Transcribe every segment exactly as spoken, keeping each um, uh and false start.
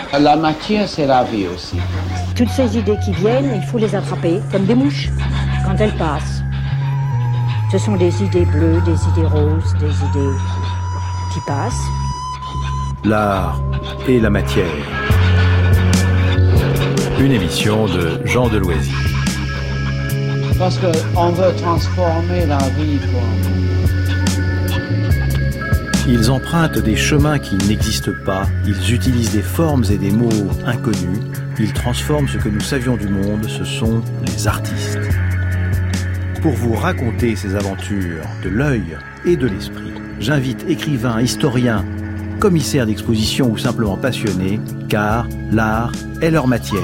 La matière, c'est la vie aussi. Toutes ces idées qui viennent, il faut les attraper comme des mouches quand elles passent. Ce sont des idées bleues, des idées roses, des idées qui passent. L'art et la matière. Une émission de Jean Deloisy. Parce qu'on veut transformer la vie pour un monde. Ils empruntent des chemins qui n'existent pas, ils utilisent des formes et des mots inconnus, ils transforment ce que nous savions du monde, ce sont les artistes. Pour vous raconter ces aventures de l'œil et de l'esprit, j'invite écrivains, historiens, commissaires d'exposition ou simplement passionnés, car l'art est leur matière.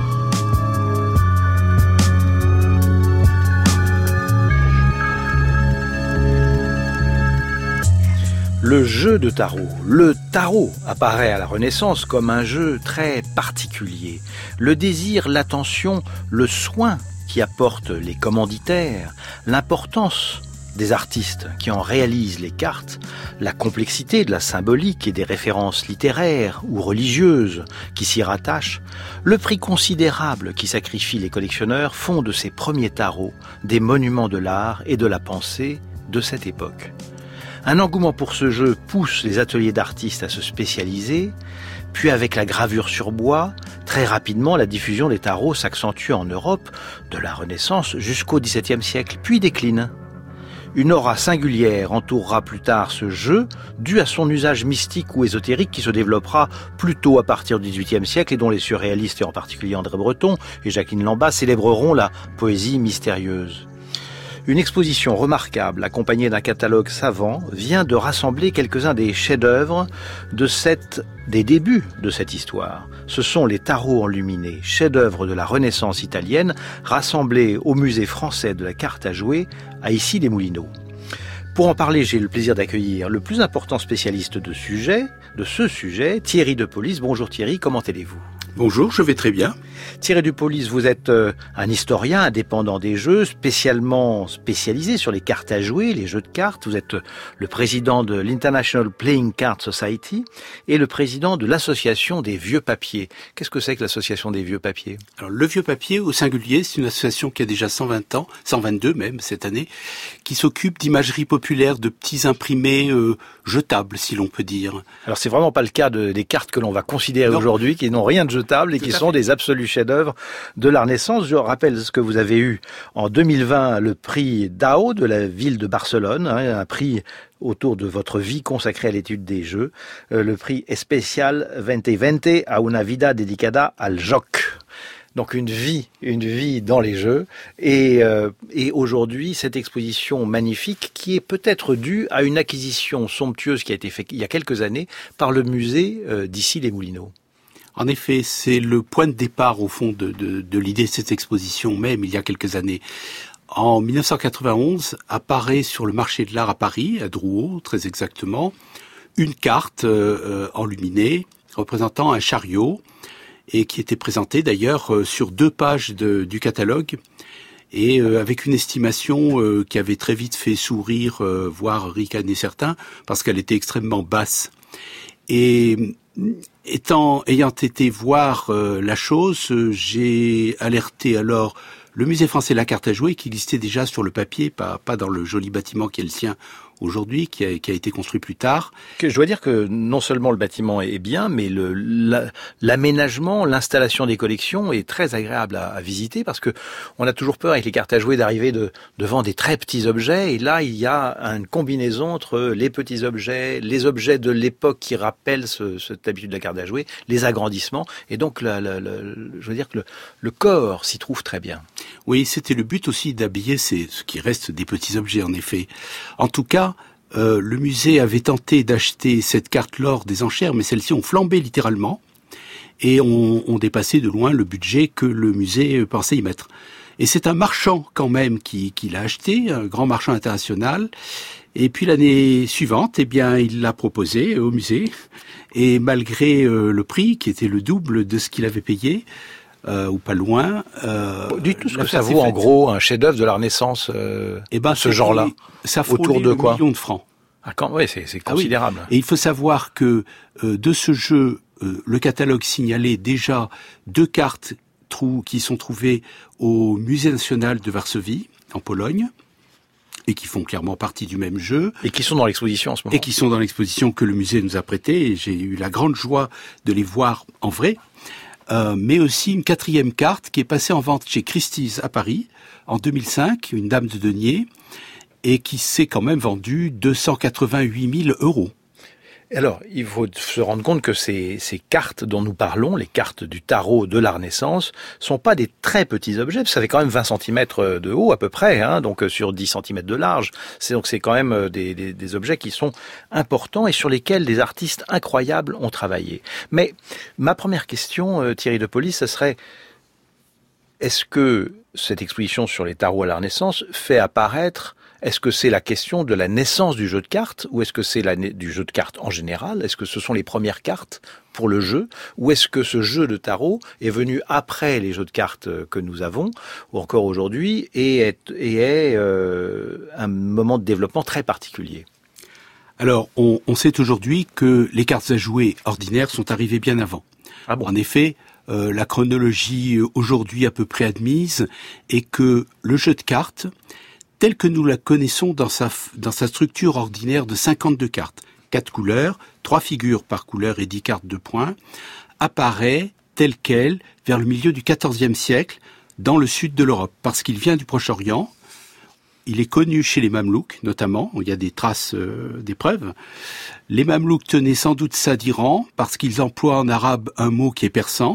Le jeu de tarot. Le tarot apparaît à la Renaissance comme un jeu très particulier. Le désir, l'attention, le soin qui apportent les commanditaires, l'importance des artistes qui en réalisent les cartes, la complexité de la symbolique et des références littéraires ou religieuses qui s'y rattachent, le prix considérable qui sacrifie les collectionneurs font de ces premiers tarots des monuments de l'art et de la pensée de cette époque. Un engouement pour ce jeu pousse les ateliers d'artistes à se spécialiser, puis avec la gravure sur bois, très rapidement la diffusion des tarots s'accentue en Europe, de la Renaissance jusqu'au dix-septième siècle, puis décline. Une aura singulière entourera plus tard ce jeu, dû à son usage mystique ou ésotérique qui se développera plutôt à partir du dix-huitième siècle et dont les surréalistes, et en particulier André Breton et Jacqueline Lambas, célébreront la poésie mystérieuse. Une exposition remarquable, accompagnée d'un catalogue savant, vient de rassembler quelques-uns des chefs-d'œuvre de cette, des débuts de cette histoire. Ce sont les tarots enluminés, chefs-d'œuvre de la Renaissance italienne, rassemblés au musée français de la carte à jouer, à Issy-les-Moulineaux. Pour en parler, j'ai le plaisir d'accueillir le plus important spécialiste de sujet, de ce sujet, Thierry Depolis. Bonjour Thierry, comment allez-vous ? Bonjour, je vais très bien. Thierry Depolis, vous êtes euh, un historien indépendant des jeux, spécialement spécialisé sur les cartes à jouer, les jeux de cartes. Vous êtes euh, le président de l'International Playing Card Society et le président de l'Association des Vieux Papiers. Qu'est-ce que c'est que l'Association des Vieux Papiers ? Alors, le Vieux Papier, au singulier, c'est une association qui a déjà cent vingt ans, cent vingt-deux même cette année, qui s'occupe d'imagerie populaire, de petits imprimés euh, jetables, si l'on peut dire. Alors, c'est vraiment pas le cas de, des cartes que l'on va considérer non. aujourd'hui, qui n'ont rien de jetable et Tout qui sont fait. des absolus chefs-d'œuvre de la Renaissance. Je rappelle ce que vous avez eu en deux mille vingt, le prix Dao de la ville de Barcelone, hein, un prix autour de votre vie consacrée à l'étude des jeux, euh, le prix Especial vingt vingt a una vida dedicada al joc. Donc une vie, une vie dans les jeux. Et, euh, et aujourd'hui, cette exposition magnifique qui est peut-être due à une acquisition somptueuse qui a été faite il y a quelques années par le musée euh, d'Issy-les-Moulineaux. En effet, c'est le point de départ, au fond, de, de, de l'idée de cette exposition, même il y a quelques années. En dix-neuf cent quatre-vingt-onze, apparaît sur le marché de l'art à Paris, à Drouot, très exactement, une carte euh, enluminée représentant un chariot, et qui était présentée d'ailleurs euh, sur deux pages de, du catalogue, et euh, avec une estimation euh, qui avait très vite fait sourire, euh, voire ricaner certains, parce qu'elle était extrêmement basse. Et étant, ayant été voir euh, la chose, euh, j'ai alerté alors le musée français de la carte à jouer qui listait déjà sur le papier, pas, pas dans le joli bâtiment qui est le sien aujourd'hui, qui a, qui a été construit plus tard. Que je dois dire que non seulement le bâtiment est bien, mais le, la, l'aménagement, l'installation des collections est très agréable à, à visiter parce que on a toujours peur avec les cartes à jouer d'arriver de, devant des très petits objets et là il y a une combinaison entre les petits objets, les objets de l'époque qui rappellent ce, cette habitude de la carte à jouer, les agrandissements et donc la, la, la, je veux dire que le, le corps s'y trouve très bien. Oui, c'était le but aussi d'habiller ces, ce qui reste des petits objets en effet. En tout cas, Euh, le musée avait tenté d'acheter cette carte lors des enchères, mais celles-ci ont flambé littéralement et ont, ont dépassé de loin le budget que le musée pensait y mettre. Et c'est un marchand quand même qui, qui l'a acheté, un grand marchand international. Et puis l'année suivante, eh bien, il l'a proposé au musée. Et malgré euh, le prix, qui était le double de ce qu'il avait payé, Euh, ou pas loin. Euh, Dites-nous ce que ça vaut en gros un chef-d'œuvre de la Renaissance, euh, eh ben, ce genre-là. Ça autour de quoi? Million de francs. Ah, quand, ouais, c'est, c'est considérable. Ah oui. Et il faut savoir que euh, de ce jeu euh, le catalogue signalait déjà deux cartes trou, qui sont trouvées au Musée national de Varsovie, en Pologne, et qui font clairement partie du même jeu. Et qui sont dans l'exposition en ce moment. Et qui sont dans l'exposition que le musée nous a prêtée, et j'ai eu la grande joie de les voir en vrai. Euh, mais aussi une quatrième carte qui est passée en vente chez Christie's à Paris en deux mille cinq, une dame de denier, et qui s'est quand même vendue deux cent quatre-vingt-huit mille euros. Alors, il faut se rendre compte que ces, ces cartes dont nous parlons, les cartes du tarot de la Renaissance, sont pas des très petits objets. Ça fait quand même vingt centimètres de haut à peu près, hein, donc sur dix centimètres de large. C'est donc c'est quand même des, des, des objets qui sont importants et sur lesquels des artistes incroyables ont travaillé. Mais ma première question, Thierry Depolis, ce serait: est-ce que cette exposition sur les tarots à la Renaissance fait apparaître, est-ce que c'est la question de la naissance du jeu de cartes, ou est-ce que c'est la du jeu de cartes en général? Est-ce que ce sont les premières cartes pour le jeu, ou est-ce que ce jeu de tarot est venu après les jeux de cartes que nous avons, ou encore aujourd'hui, et est, et est euh, un moment de développement très particulier? Alors, on, on sait aujourd'hui que les cartes à jouer ordinaires sont arrivées bien avant. Ah bon? En effet, euh, la chronologie aujourd'hui à peu près admise est que le jeu de cartes, tel que nous la connaissons dans sa, dans sa structure ordinaire de cinquante-deux cartes, quatre couleurs, trois figures par couleur et dix cartes de points, apparaît tel quel vers le milieu du quatorzième siècle dans le sud de l'Europe, parce qu'il vient du Proche-Orient. Il est connu chez les Mamelouks, notamment, il y a des traces, euh, des preuves. Les Mamelouks tenaient sans doute ça d'Iran, parce qu'ils emploient en arabe un mot qui est persan.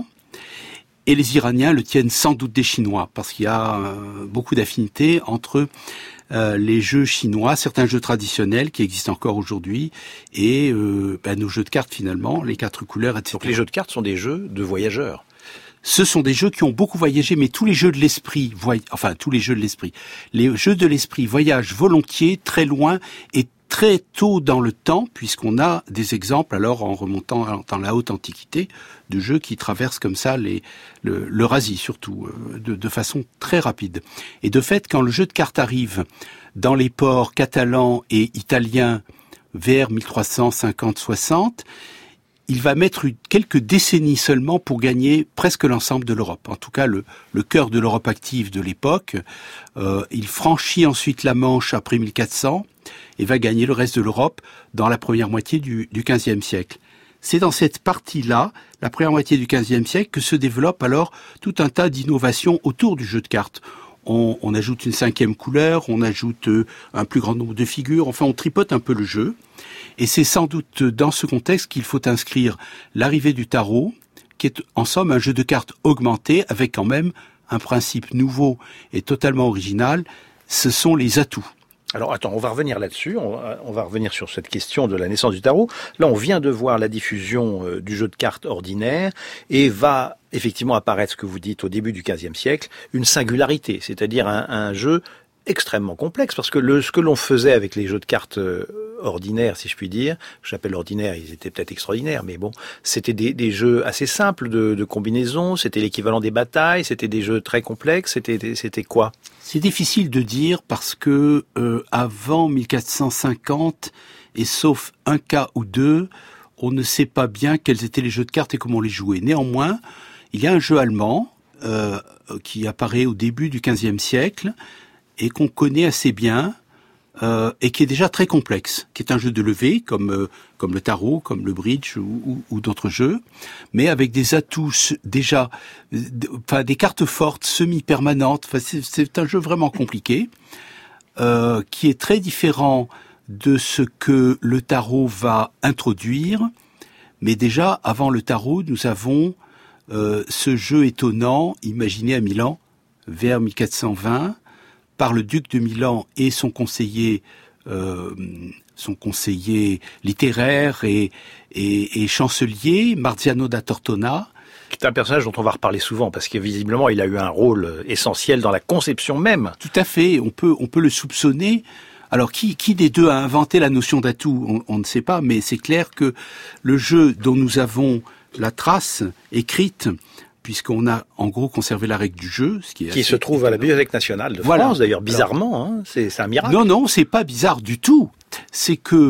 Et les Iraniens le tiennent sans doute des Chinois, parce qu'il y a euh, beaucoup d'affinités entre euh, les jeux chinois, certains jeux traditionnels qui existent encore aujourd'hui, et euh, ben, nos jeux de cartes finalement, les quatre couleurs, et cetera. Donc les jeux de cartes sont des jeux de voyageurs. Ce sont des jeux qui ont beaucoup voyagé, mais tous les jeux de l'esprit, voy... enfin tous les jeux de l'esprit, les jeux de l'esprit voyagent volontiers, très loin et très tôt dans le temps, puisqu'on a des exemples, alors en remontant dans la haute antiquité, de jeux qui traversent comme ça les, le, l'Eurasie surtout, de, de façon très rapide. Et de fait, quand le jeu de cartes arrive dans les ports catalans et italiens vers mille trois cent cinquante soixante, il va mettre quelques décennies seulement pour gagner presque l'ensemble de l'Europe. En tout cas, le, le cœur de l'Europe active de l'époque. Euh, il franchit ensuite la Manche après mille quatre cents et va gagner le reste de l'Europe dans la première moitié du, du quinzième siècle. C'est dans cette partie-là, la première moitié du quinzième siècle, que se développe alors tout un tas d'innovations autour du jeu de cartes. On, on ajoute une cinquième couleur, on ajoute un plus grand nombre de figures, enfin on tripote un peu le jeu. Et c'est sans doute dans ce contexte qu'il faut inscrire l'arrivée du tarot, qui est en somme un jeu de cartes augmenté, avec quand même un principe nouveau et totalement original, ce sont les atouts. Alors attends, on va revenir là-dessus, on va, on va revenir sur cette question de la naissance du tarot. Là, on vient de voir la diffusion euh, du jeu de cartes ordinaire, et va effectivement apparaître, ce que vous dites, au début du quinzième siècle, une singularité, c'est-à-dire un, un jeu extrêmement complexe, parce que le, ce que l'on faisait avec les jeux de cartes euh, ordinaires, si je puis dire, j'appelle ordinaires, ils étaient peut-être extraordinaires, mais bon, c'était des, des jeux assez simples de, de combinaison, c'était l'équivalent des batailles, c'était des jeux très complexes, c'était, c'était quoi? C'est difficile de dire parce que euh, avant mille quatre cent cinquante, et sauf un cas ou deux, on ne sait pas bien quels étaient les jeux de cartes et comment on les jouait. Néanmoins, il y a un jeu allemand euh, qui apparaît au début du quinzième siècle et qu'on connaît assez bien, euh, et qui est déjà très complexe, qui est un jeu de levée, comme euh, comme le tarot, comme le bridge ou, ou, ou d'autres jeux, mais avec des atouts déjà, enfin des cartes fortes, semi-permanentes. Enfin, c'est, c'est un jeu vraiment compliqué, euh, qui est très différent de ce que le tarot va introduire. Mais déjà, avant le tarot, nous avons euh, ce jeu étonnant, imaginé à Milan, vers mille quatre cent vingt, par le duc de Milan et son conseiller, euh, son conseiller littéraire et, et, et chancelier, Marziano da Tortona. C'est un personnage dont on va reparler souvent, parce que visiblement, il a eu un rôle essentiel dans la conception même. Tout à fait, on peut, on peut le soupçonner. Alors, qui, qui des deux a inventé la notion d'atout, on, on ne sait pas, mais c'est clair que le jeu dont nous avons la trace écrite, puisqu'on a en gros conservé la règle du jeu, ce qui est qui assez se trouve à la Bibliothèque nationale de voilà. France, d'ailleurs, bizarrement, hein, c'est, c'est un miracle. Non, non, c'est pas bizarre du tout. C'est que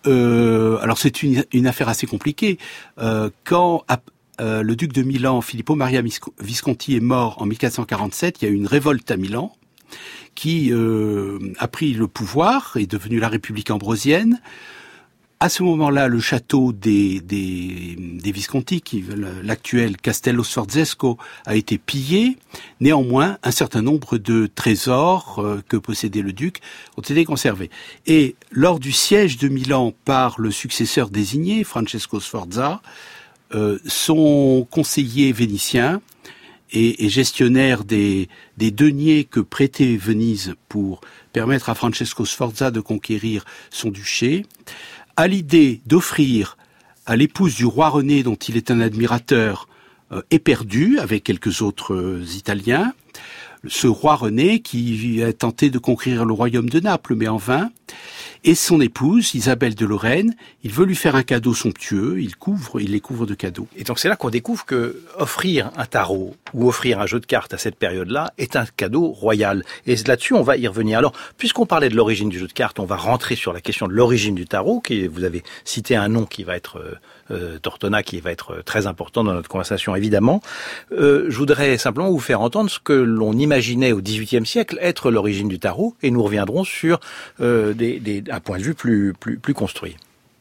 euh, alors c'est une, une affaire assez compliquée. Euh, quand euh, le duc de Milan, Filippo Maria Visconti, est mort en mille quatre cent quarante-sept, il y a eu une révolte à Milan qui euh, a pris le pouvoir, est devenue la République ambrosienne. À ce moment-là, le château des, des, des Visconti, qui l'actuel Castello Sforzesco, a été pillé. Néanmoins, un certain nombre de trésors euh, que possédait le duc ont été conservés. Et lors du siège de Milan par le successeur désigné, Francesco Sforza, euh, son conseiller vénitien et, et gestionnaire des, des deniers que prêtait Venise pour permettre à Francesco Sforza de conquérir son duché, a l'idée d'offrir à l'épouse du roi René, dont il est un admirateur, euh, éperdu, avec quelques autres euh, Italiens, ce roi René qui a tenté de conquérir le royaume de Naples, mais en vain, et son épouse, Isabelle de Lorraine, il veut lui faire un cadeau somptueux, il couvre, il les couvre de cadeaux. Et donc c'est là qu'on découvre que offrir un tarot ou offrir un jeu de cartes à cette période-là est un cadeau royal. Et là-dessus, on va y revenir. Alors, puisqu'on parlait de l'origine du jeu de cartes, on va rentrer sur la question de l'origine du tarot, qui, vous avez cité un nom qui va être euh, euh, Tortona, qui va être très important dans notre conversation, évidemment. Euh, je voudrais simplement vous faire entendre ce que l'on imaginait au dix-huitième siècle être l'origine du tarot, et nous reviendrons sur euh, des, des, un point de vue plus, plus, plus construit.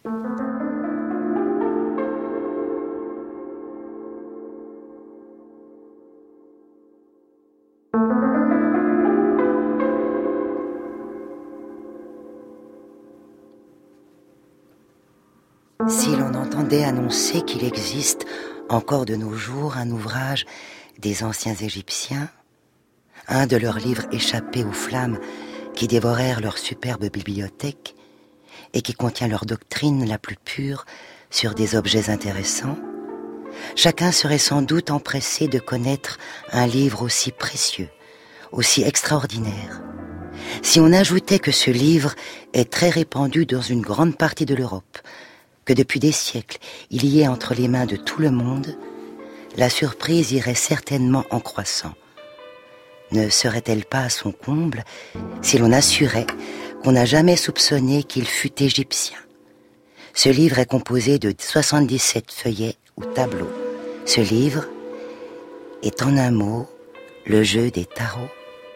Si l'on entendait annoncer qu'il existe encore de nos jours un ouvrage des anciens Égyptiens, un de leurs livres échappés aux flammes qui dévorèrent leur superbe bibliothèque et qui contient leur doctrine la plus pure sur des objets intéressants, chacun serait sans doute empressé de connaître un livre aussi précieux, aussi extraordinaire. Si on ajoutait que ce livre est très répandu dans une grande partie de l'Europe, que depuis des siècles, il y est entre les mains de tout le monde, la surprise irait certainement en croissant. Ne serait-elle pas à son comble si l'on assurait qu'on n'a jamais soupçonné qu'il fût égyptien? Ce livre est composé de soixante-dix-sept feuillets ou tableaux. Ce livre est en un mot le jeu des tarots.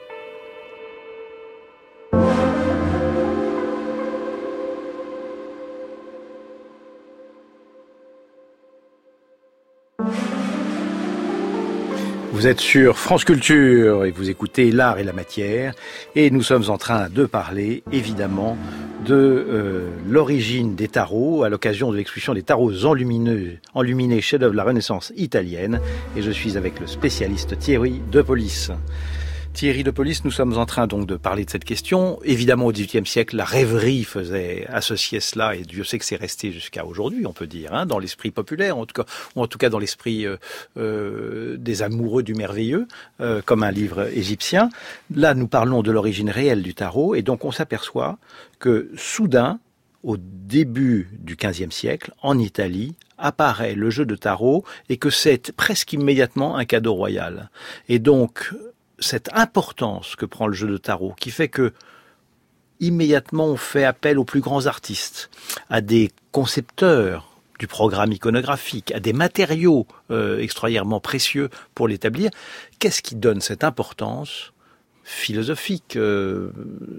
Vous êtes sur France Culture et vous écoutez L'Art et la Matière, et nous sommes en train de parler évidemment de euh, l'origine des tarots à l'occasion de l'exposition des tarots enlumineux, enluminés chef-d'œuvre de la Renaissance italienne, et je suis avec le spécialiste Thierry Depolis. Thierry Depolis, nous sommes en train donc de parler de cette question. Évidemment, au dix-huitième siècle, la rêverie faisait associer cela, et Dieu sait que c'est resté jusqu'à aujourd'hui, on peut dire, hein, dans l'esprit populaire, en tout cas, ou en tout cas dans l'esprit euh, euh, des amoureux du merveilleux, euh, comme un livre égyptien. Là, nous parlons de l'origine réelle du tarot, et donc on s'aperçoit que soudain, au début du quinzième siècle, en Italie, apparaît le jeu de tarot, et que c'est presque immédiatement un cadeau royal. Et donc, cette importance que prend le jeu de tarot, qui fait que immédiatement on fait appel aux plus grands artistes, à des concepteurs du programme iconographique, à des matériaux euh, extraordinairement précieux pour l'établir. Qu'est-ce qui donne cette importance philosophique euh,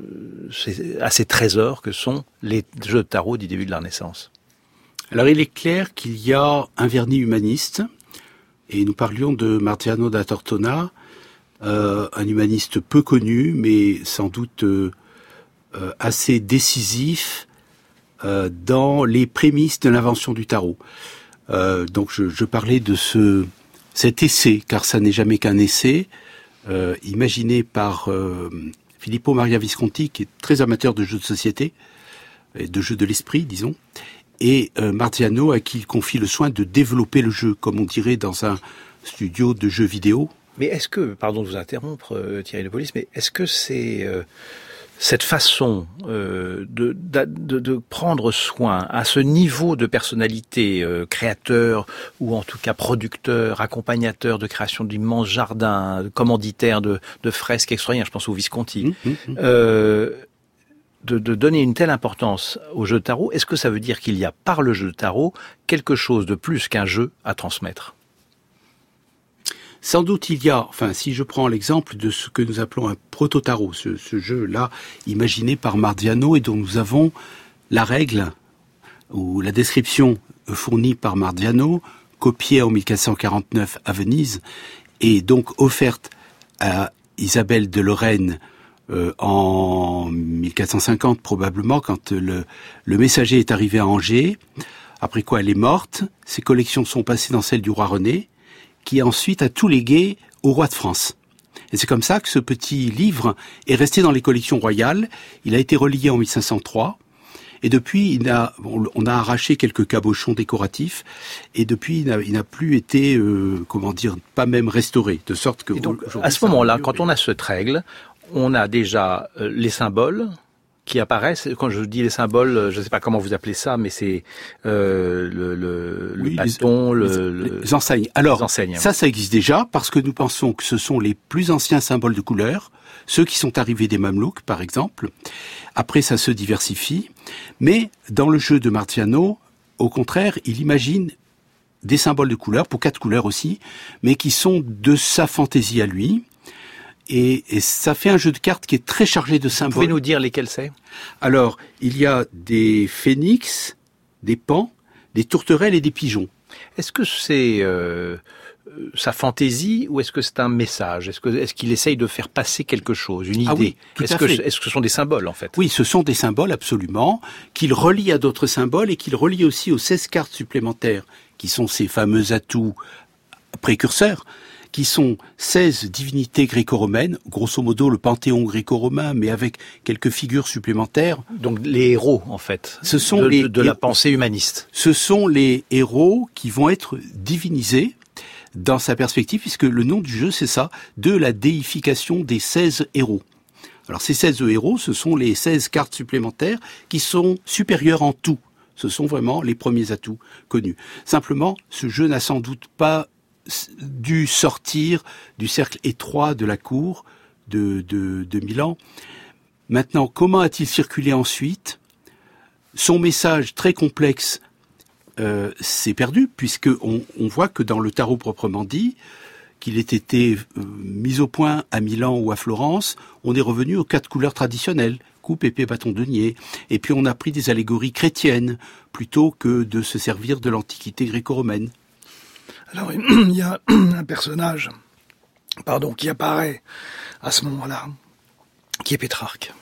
à ces trésors que sont les jeux de tarot du début de la Renaissance? Alors il est clair qu'il y a un vernis humaniste, et nous parlions de Marziano da Tortona, Euh, un humaniste peu connu, mais sans doute euh, euh, assez décisif euh, dans les prémices de l'invention du tarot. Euh, donc je, je parlais de ce cet essai, car ça n'est jamais qu'un essai, euh, imaginé par euh, Filippo Maria Visconti, qui est très amateur de jeux de société, et de jeux de l'esprit, disons, et euh, Marziano, à qui il confie le soin de développer le jeu, comme on dirait dans un studio de jeux vidéo. Mais est-ce que, pardon de vous interrompre euh, Thierry Depolis, mais est-ce que c'est euh, cette façon euh, de, de, de prendre soin à ce niveau de personnalité, euh, créateur ou en tout cas producteur, accompagnateur de création d'immenses jardins, commanditaire de, de fresques extraordinaires, je pense au Visconti, mmh, mmh. Euh, de, de donner une telle importance au jeu de tarot, est-ce que ça veut dire qu'il y a par le jeu de tarot quelque chose de plus qu'un jeu à transmettre ? Sans doute il y a, enfin si je prends l'exemple de ce que nous appelons un proto-tarot, ce, ce jeu-là imaginé par Marziano et dont nous avons la règle ou la description fournie par Marziano, copiée en mille quatre cent quarante-neuf à Venise et donc offerte à Isabelle de Lorraine euh, en mille quatre cent cinquante probablement quand le, le messager est arrivé à Angers, après quoi elle est morte, ses collections sont passées dans celles du roi René, qui ensuite a tout légué au roi de France. Et c'est comme ça que ce petit livre est resté dans les collections royales. Il a été relié en mille cinq cent trois. Et depuis, il a, on a arraché quelques cabochons décoratifs. Et depuis, il n'a, il n'a plus été, euh, comment dire, pas même restauré. De sorte que... Et donc, à ce moment-là, quand on a cette règle, on a déjà euh, les symboles qui apparaissent. Quand je dis les symboles, je ne sais pas comment vous appelez ça, mais c'est euh, le, le, oui, le bâton, les, le, les enseignes. Alors, les enseignes, ça, ça existe déjà parce que nous pensons que ce sont les plus anciens symboles de couleur, ceux qui sont arrivés des Mamelouks, par exemple. Après, ça se diversifie. Mais dans le jeu de Marziano, au contraire, il imagine des symboles de couleur, pour quatre couleurs aussi, mais qui sont de sa fantaisie à lui. Et, et ça fait un jeu de cartes qui est très chargé de symboles. Vous pouvez nous dire lesquels c'est ? Alors, il y a des phénix, des paons, des tourterelles et des pigeons. Est-ce que c'est euh, sa fantaisie ou est-ce que c'est un message ? Est-ce que est-ce qu'il essaye de faire passer quelque chose, une idée ? Ah oui, tout est-ce à que fait. est-ce que ce sont des symboles en fait ? Oui, ce sont des symboles absolument qu'il relie à d'autres symboles et qu'il relie aussi aux seize cartes supplémentaires qui sont ces fameux atouts précurseurs, qui sont seize divinités gréco-romaines, grosso modo le panthéon gréco-romain, mais avec quelques figures supplémentaires. Donc les héros, en fait, ce sont de, les, de, de la pensée humaniste. Ce sont les héros qui vont être divinisés dans sa perspective, puisque le nom du jeu, c'est ça, de la déification des seize héros. Alors ces seize héros, ce sont les seize cartes supplémentaires qui sont supérieures en tout. Ce sont vraiment les premiers atouts connus. Simplement, ce jeu n'a sans doute pas dû sortir du cercle étroit de la cour de, de, de Milan. Maintenant, comment a-t-il circulé ensuite ? Son message très complexe euh, s'est perdu, puisque on, on voit que dans le tarot proprement dit, qu'il ait été euh, mis au point à Milan ou à Florence, on est revenu aux quatre couleurs traditionnelles, coupe, épée, bâton, denier, et puis on a pris des allégories chrétiennes, plutôt que de se servir de l'antiquité gréco-romaine. Alors, il y a un personnage, pardon, qui apparaît à ce moment-là, qui est Pétrarque,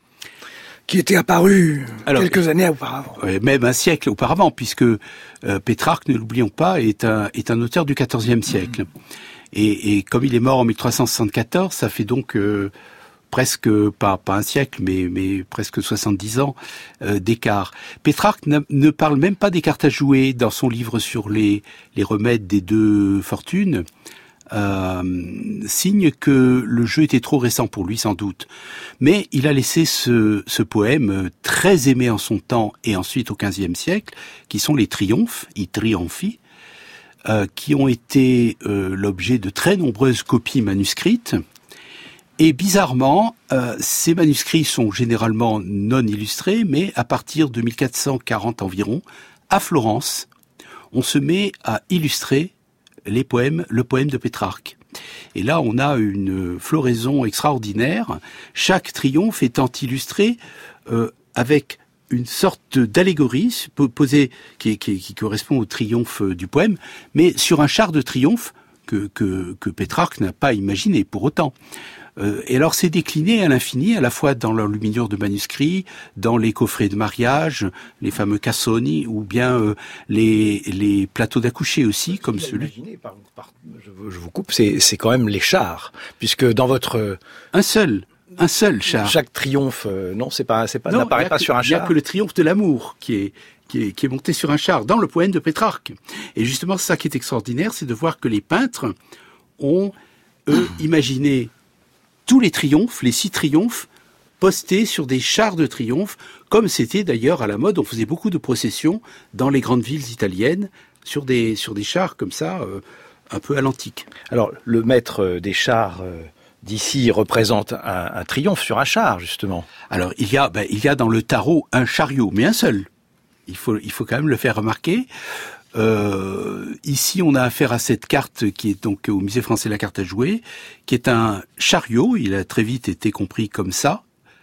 qui était apparu Alors, quelques années auparavant. Même un siècle auparavant, puisque euh, Pétrarque, ne l'oublions pas, est un, est un auteur du quatorzième siècle. Mmh. Et, et comme il est mort en mille trois cent soixante-quatorze, ça fait donc euh, presque, pas, pas un siècle, mais, mais presque soixante-dix ans euh, d'écart. Pétrarque ne, ne parle même pas des cartes à jouer dans son livre sur les, les remèdes des deux fortunes. Euh, signe que le jeu était trop récent pour lui sans doute. Mais il a laissé ce, ce poème très aimé en son temps et ensuite au quinzième siècle, qui sont les triomphes, i trionfi, euh, qui ont été euh, l'objet de très nombreuses copies manuscrites. Et bizarrement, euh, ces manuscrits sont généralement non illustrés, mais à partir de mille quatre cent quarante environ, à Florence, on se met à illustrer les poèmes, le poème de Pétrarque. Et là, on a une floraison extraordinaire, chaque triomphe étant illustré euh, avec une sorte d'allégorie posée qui, qui, qui correspond au triomphe du poème, mais sur un char de triomphe que, que, que Pétrarque n'a pas imaginé pour autant. Euh, et alors c'est décliné à l'infini, à la fois dans l'enluminure de manuscrits, dans les coffrets de mariage, les fameux cassoni, ou bien euh, les, les plateaux d'accoucher aussi, comme celui... Par, par, je, je vous coupe, c'est, c'est quand même les chars, puisque dans votre... Un seul, un seul char. Chaque triomphe, euh, non, c'est pas, c'est pas, non, n'apparaît pas que, sur un char. Il n'y a que le triomphe de l'amour qui est... Qui est, qui est monté sur un char, dans le poème de Pétrarque. Et justement, ça qui est extraordinaire, c'est de voir que les peintres ont, eux, imaginé tous les triomphes, les six triomphes, postés sur des chars de triomphe, comme c'était d'ailleurs à la mode. On faisait beaucoup de processions dans les grandes villes italiennes, sur des, sur des chars comme ça, euh, un peu à l'antique. Alors, le maître des chars... Euh d'ici représente un, un triomphe sur un char, justement. Alors, il y a, ben, il y a dans le tarot un chariot, mais un seul. Il faut, il faut quand même le faire remarquer. Euh, ici, on a affaire à cette carte qui est donc au Musée français de la carte à jouer, qui est un chariot, il a très vite été compris comme ça,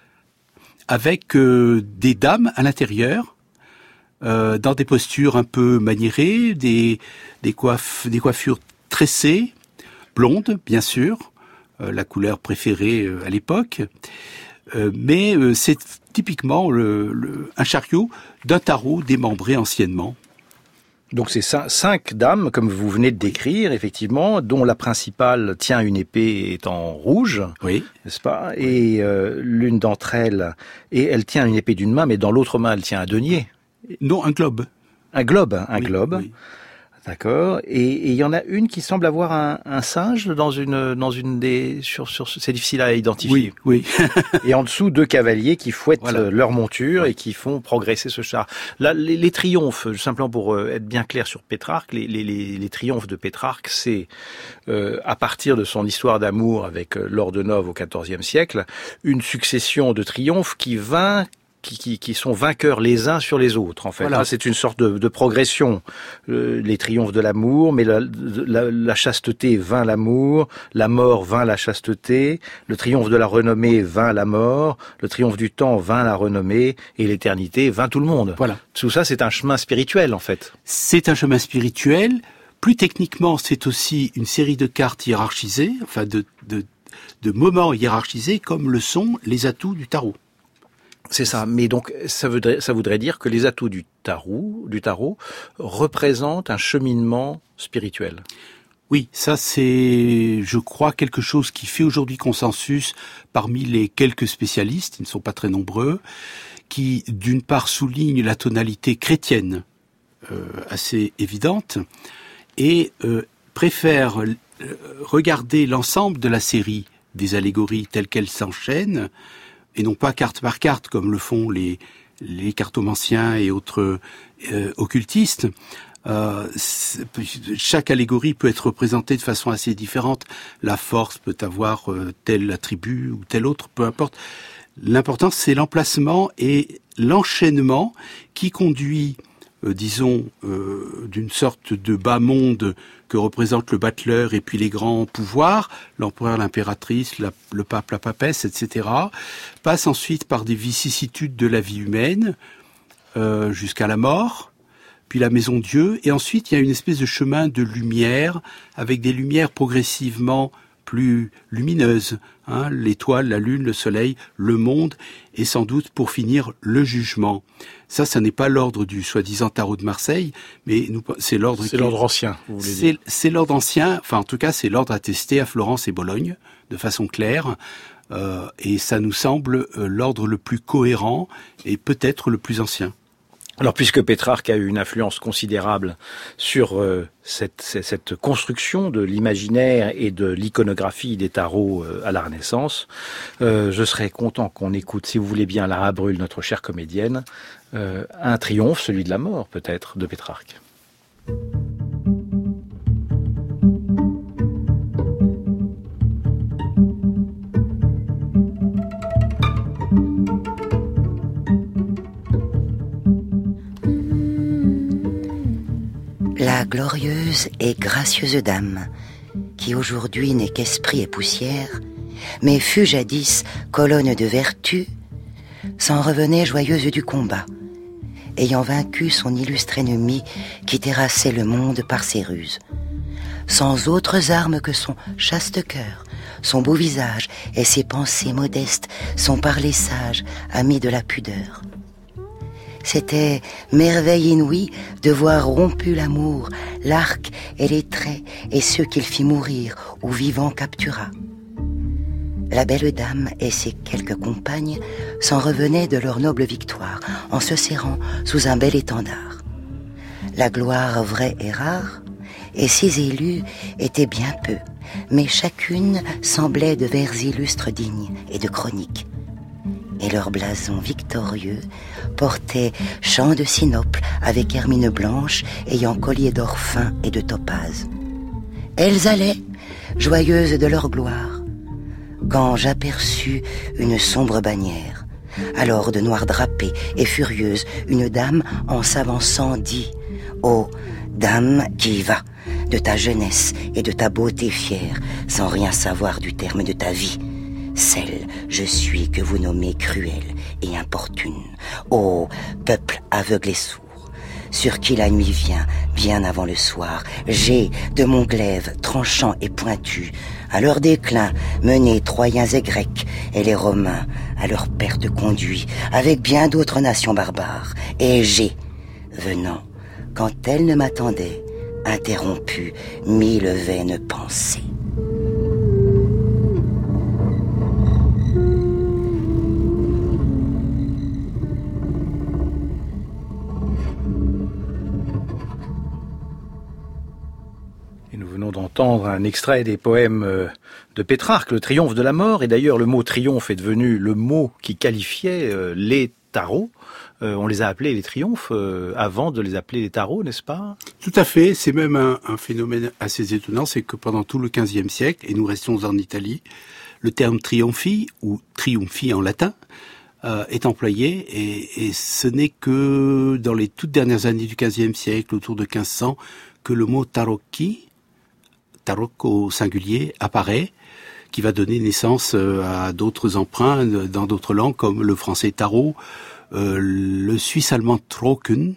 avec euh, des dames à l'intérieur, euh, dans des postures un peu maniérées, des, des, coiffes, des coiffures tressées, blondes, bien sûr, euh, la couleur préférée euh, à l'époque, euh, mais euh, c'est typiquement le, le, un chariot d'un tarot démembré anciennement. Donc c'est cinq dames, comme vous venez de décrire, effectivement, dont la principale tient une épée est en rouge, oui, n'est-ce pas? Et euh, l'une d'entre elles, et elle tient une épée d'une main, mais dans l'autre main, elle tient un denier. Non, un globe. Un globe, un oui, globe. Oui. D'accord. Et il y en a une qui semble avoir un, un singe dans une dans une des sur sur c'est difficile à identifier. Oui, oui. Et en dessous deux cavaliers qui fouettent voilà. leur monture et qui font progresser ce char. Là, les, les triomphes, simplement pour être bien clair sur Pétrarque, les les les, les triomphes de Pétrarque, c'est euh, à partir de son histoire d'amour avec Laure de Noves au quatorzième siècle, une succession de triomphes qui vainc Qui, qui, qui sont vainqueurs les uns sur les autres, en fait. Voilà. Là, c'est une sorte de, de progression. Euh, les triomphes de l'amour, mais la, la, la chasteté vainc l'amour, la mort vainc la chasteté, le triomphe de la renommée vainc la mort, le triomphe du temps vainc la renommée, et l'éternité vainc tout le monde. Voilà. Tout ça, c'est un chemin spirituel, en fait. C'est un chemin spirituel. Plus techniquement, c'est aussi une série de cartes hiérarchisées, enfin de, de, de moments hiérarchisés, comme le sont les atouts du tarot. C'est ça, mais donc ça voudrait, ça voudrait dire que les atouts du tarot, du tarot représentent un cheminement spirituel. Oui, ça c'est, je crois, quelque chose qui fait aujourd'hui consensus parmi les quelques spécialistes, ils ne sont pas très nombreux, qui d'une part soulignent la tonalité chrétienne euh, assez évidente et euh, préfèrent euh, regarder l'ensemble de la série des allégories telles qu'elles s'enchaînent, et non pas carte par carte comme le font les, les cartomanciens et autres euh, occultistes. Euh, chaque allégorie peut être représentée de façon assez différente. La force peut avoir euh, tel attribut ou tel autre, peu importe. L'important, c'est l'emplacement et l'enchaînement qui conduit, euh, disons, euh, d'une sorte de bas monde que représente le battleur et puis les grands pouvoirs, l'empereur, l'impératrice, la, le pape, la papesse, et cetera, passe ensuite par des vicissitudes de la vie humaine euh, jusqu'à la mort, puis la maison Dieu, et ensuite il y a une espèce de chemin de lumière avec des lumières progressivement plus lumineuses, hein, l'étoile, la lune, le soleil, le monde, et sans doute pour finir le jugement. Ça, ça n'est pas l'ordre du soi-disant tarot de Marseille, mais nous, c'est l'ordre. C'est l'ordre ancien. Vous voulez c'est, dire. c'est l'ordre ancien. Enfin, en tout cas, c'est l'ordre attesté à Florence et Bologne de façon claire, euh, et ça nous semble euh, l'ordre le plus cohérent et peut-être le plus ancien. Alors, puisque Pétrarque a eu une influence considérable sur euh, cette, cette construction de l'imaginaire et de l'iconographie des tarots euh, à la Renaissance, euh, je serais content qu'on écoute, si vous voulez bien, Lara Brûle, notre chère comédienne, euh, un triomphe, celui de la mort, peut-être, de Pétrarque. La glorieuse et gracieuse dame, qui aujourd'hui n'est qu'esprit et poussière, mais fut jadis colonne de vertu, s'en revenait joyeuse du combat, ayant vaincu son illustre ennemi qui terrassait le monde par ses ruses, sans autres armes que son chaste cœur, son beau visage et ses pensées modestes, son parler sage, ami de la pudeur. C'était merveille inouïe de voir rompu l'amour, l'arc et les traits et ceux qu'il fit mourir ou vivants captura. La belle dame et ses quelques compagnes s'en revenaient de leur noble victoire en se serrant sous un bel étendard. La gloire vraie et rare, et ses élus étaient bien peu, mais chacune semblait de vers illustres dignes et de chroniques. Et leur blason victorieux portait champ de sinople avec hermine blanche ayant collier d'or fin et de topaze. Elles allaient, joyeuses de leur gloire, quand j'aperçus une sombre bannière. Alors, de noir drapée et furieuse, une dame, en s'avançant, dit « Ô dame qui y va, de ta jeunesse et de ta beauté fière, sans rien savoir du terme de ta vie, celle je suis que vous nommez cruelle et importune, ô peuple aveugle et sourd, sur qui la nuit vient bien avant le soir, j'ai de mon glaive tranchant et pointu, à leur déclin mené Troyens et Grecs et les Romains à leur perte conduit, avec bien d'autres nations barbares, et j'ai, venant, quand elle ne m'attendait, interrompu mille vaines pensées. D'entendre un extrait des poèmes de Pétrarque, le triomphe de la mort, et d'ailleurs le mot triomphe est devenu le mot qui qualifiait les tarots. Euh, on les a appelés les triomphes euh, avant de les appeler les tarots, n'est-ce pas? Tout à fait, c'est même un, un phénomène assez étonnant, c'est que pendant tout le quinzième siècle, et nous restons en Italie, le terme triomphi, ou triumphi en latin, euh, est employé, et, et ce n'est que dans les toutes dernières années du quinzième siècle, autour de quinze cents, que le mot tarocchi, tarocco au singulier, apparaît, qui va donner naissance à d'autres emprunts dans d'autres langues, comme le français tarot, euh, le suisse-allemand trocken,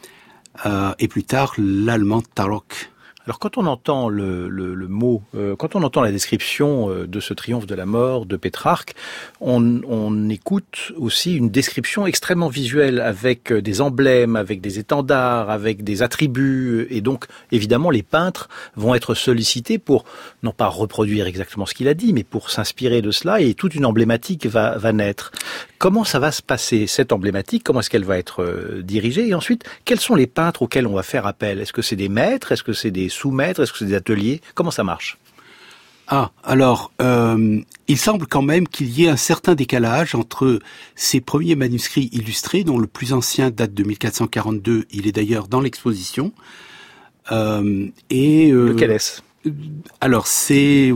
euh, et plus tard l'allemand tarock. Alors quand on entend le, le, le mot, euh, quand on entend la description euh, de ce triomphe de la mort de Pétrarque, on, on écoute aussi une description extrêmement visuelle avec des emblèmes, avec des étendards, avec des attributs, et donc évidemment les peintres vont être sollicités pour non pas reproduire exactement ce qu'il a dit, mais pour s'inspirer de cela, et toute une emblématique va, va naître. Comment ça va se passer, cette emblématique? Comment est-ce qu'elle va être euh, dirigée? Et ensuite, quels sont les peintres auxquels on va faire appel? Est-ce que c'est des maîtres? Est-ce que c'est des sous-maîtres? Est-ce que c'est des ateliers? Comment ça marche? Ah, alors, euh, il semble quand même qu'il y ait un certain décalage entre ces premiers manuscrits illustrés, dont le plus ancien date de mille quatre cent quarante-deux, il est d'ailleurs dans l'exposition, euh, et... Euh, Lequel est-ce? Alors, c'est...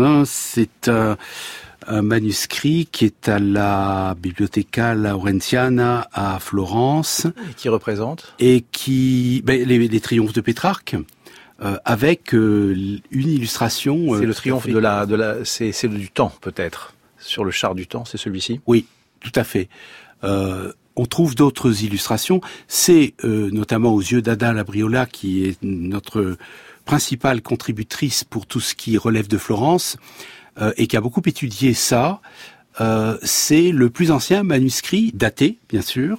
c'est euh, un manuscrit qui est à la Biblioteca Laurentiana à Florence. Et qui représente? Et qui... Ben, les, les triomphes de Pétrarque. Euh, avec euh, une illustration. C'est euh, le triomphe de la, de la, c'est, c'est du temps peut-être. Sur le char du temps, c'est celui-ci. Oui, tout à fait. Euh, on trouve d'autres illustrations. C'est euh, notamment aux yeux d'Ada Labriola, qui est notre principale contributrice pour tout ce qui relève de Florence euh, et qui a beaucoup étudié ça. Euh, c'est le plus ancien manuscrit daté, bien sûr,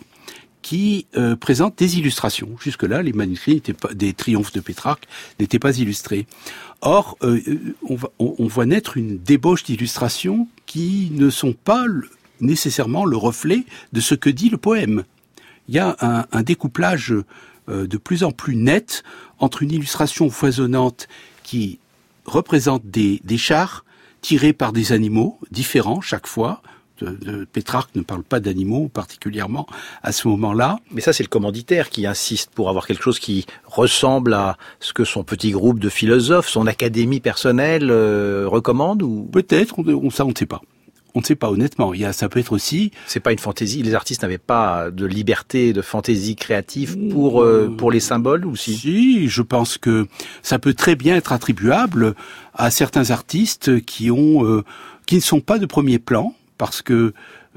qui euh, présente des illustrations. Jusque-là, les manuscrits n'étaient pas, des triomphes de Pétrarque n'étaient pas illustrés. Or, euh, on, va, on, on voit naître une débauche d'illustrations qui ne sont pas le, nécessairement le reflet de ce que dit le poème. Il y a un, un découplage euh, de plus en plus net entre une illustration foisonnante qui représente des, des chars tirés par des animaux différents chaque fois. Pétrarque ne parle pas d'animaux particulièrement à ce moment-là. Mais ça, c'est le commanditaire qui insiste pour avoir quelque chose qui ressemble à ce que son petit groupe de philosophes, son académie personnelle euh, recommande ou... Peut-être, on, on, ça on ne sait pas. On ne sait pas, honnêtement. Il y a, ça peut être aussi... C'est pas une fantaisie. Les artistes n'avaient pas de liberté, de fantaisie créative pour, euh, pour les symboles ou si? Si, je pense que ça peut très bien être attribuable à certains artistes qui ont, euh, qui ne sont pas de premier plan, parce que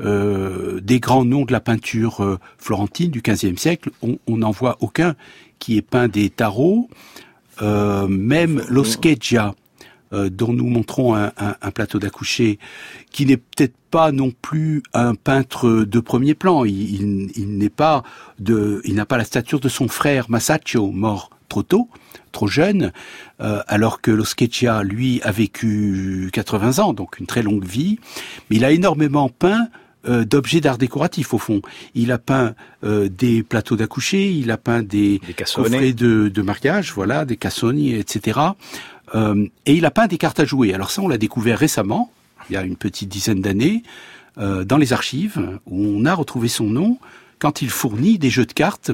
euh, des grands noms de la peinture euh, florentine du quinzième siècle, on n'en voit aucun qui ait peint des tarots, euh, même l'Oscheggia, euh, dont nous montrons un, un, un plateau d'accoucher, qui n'est peut-être pas non plus un peintre de premier plan. Il, il, il n'est pas de, il n'a pas la stature de son frère Masaccio, mort trop tôt, trop jeune, euh, alors que l'Oscheggia, lui, a vécu quatre-vingts ans, donc une très longue vie. Mais il a énormément peint euh, d'objets d'art décoratif, au fond. Il a peint euh, des plateaux d'accoucher, il a peint des, des coffrets de, de mariage, voilà, des cassoni, et cetera. Euh, et il a peint des cartes à jouer. Alors ça, on l'a découvert récemment, il y a une petite dizaine d'années, euh, dans les archives, où on a retrouvé son nom quand il fournit des jeux de cartes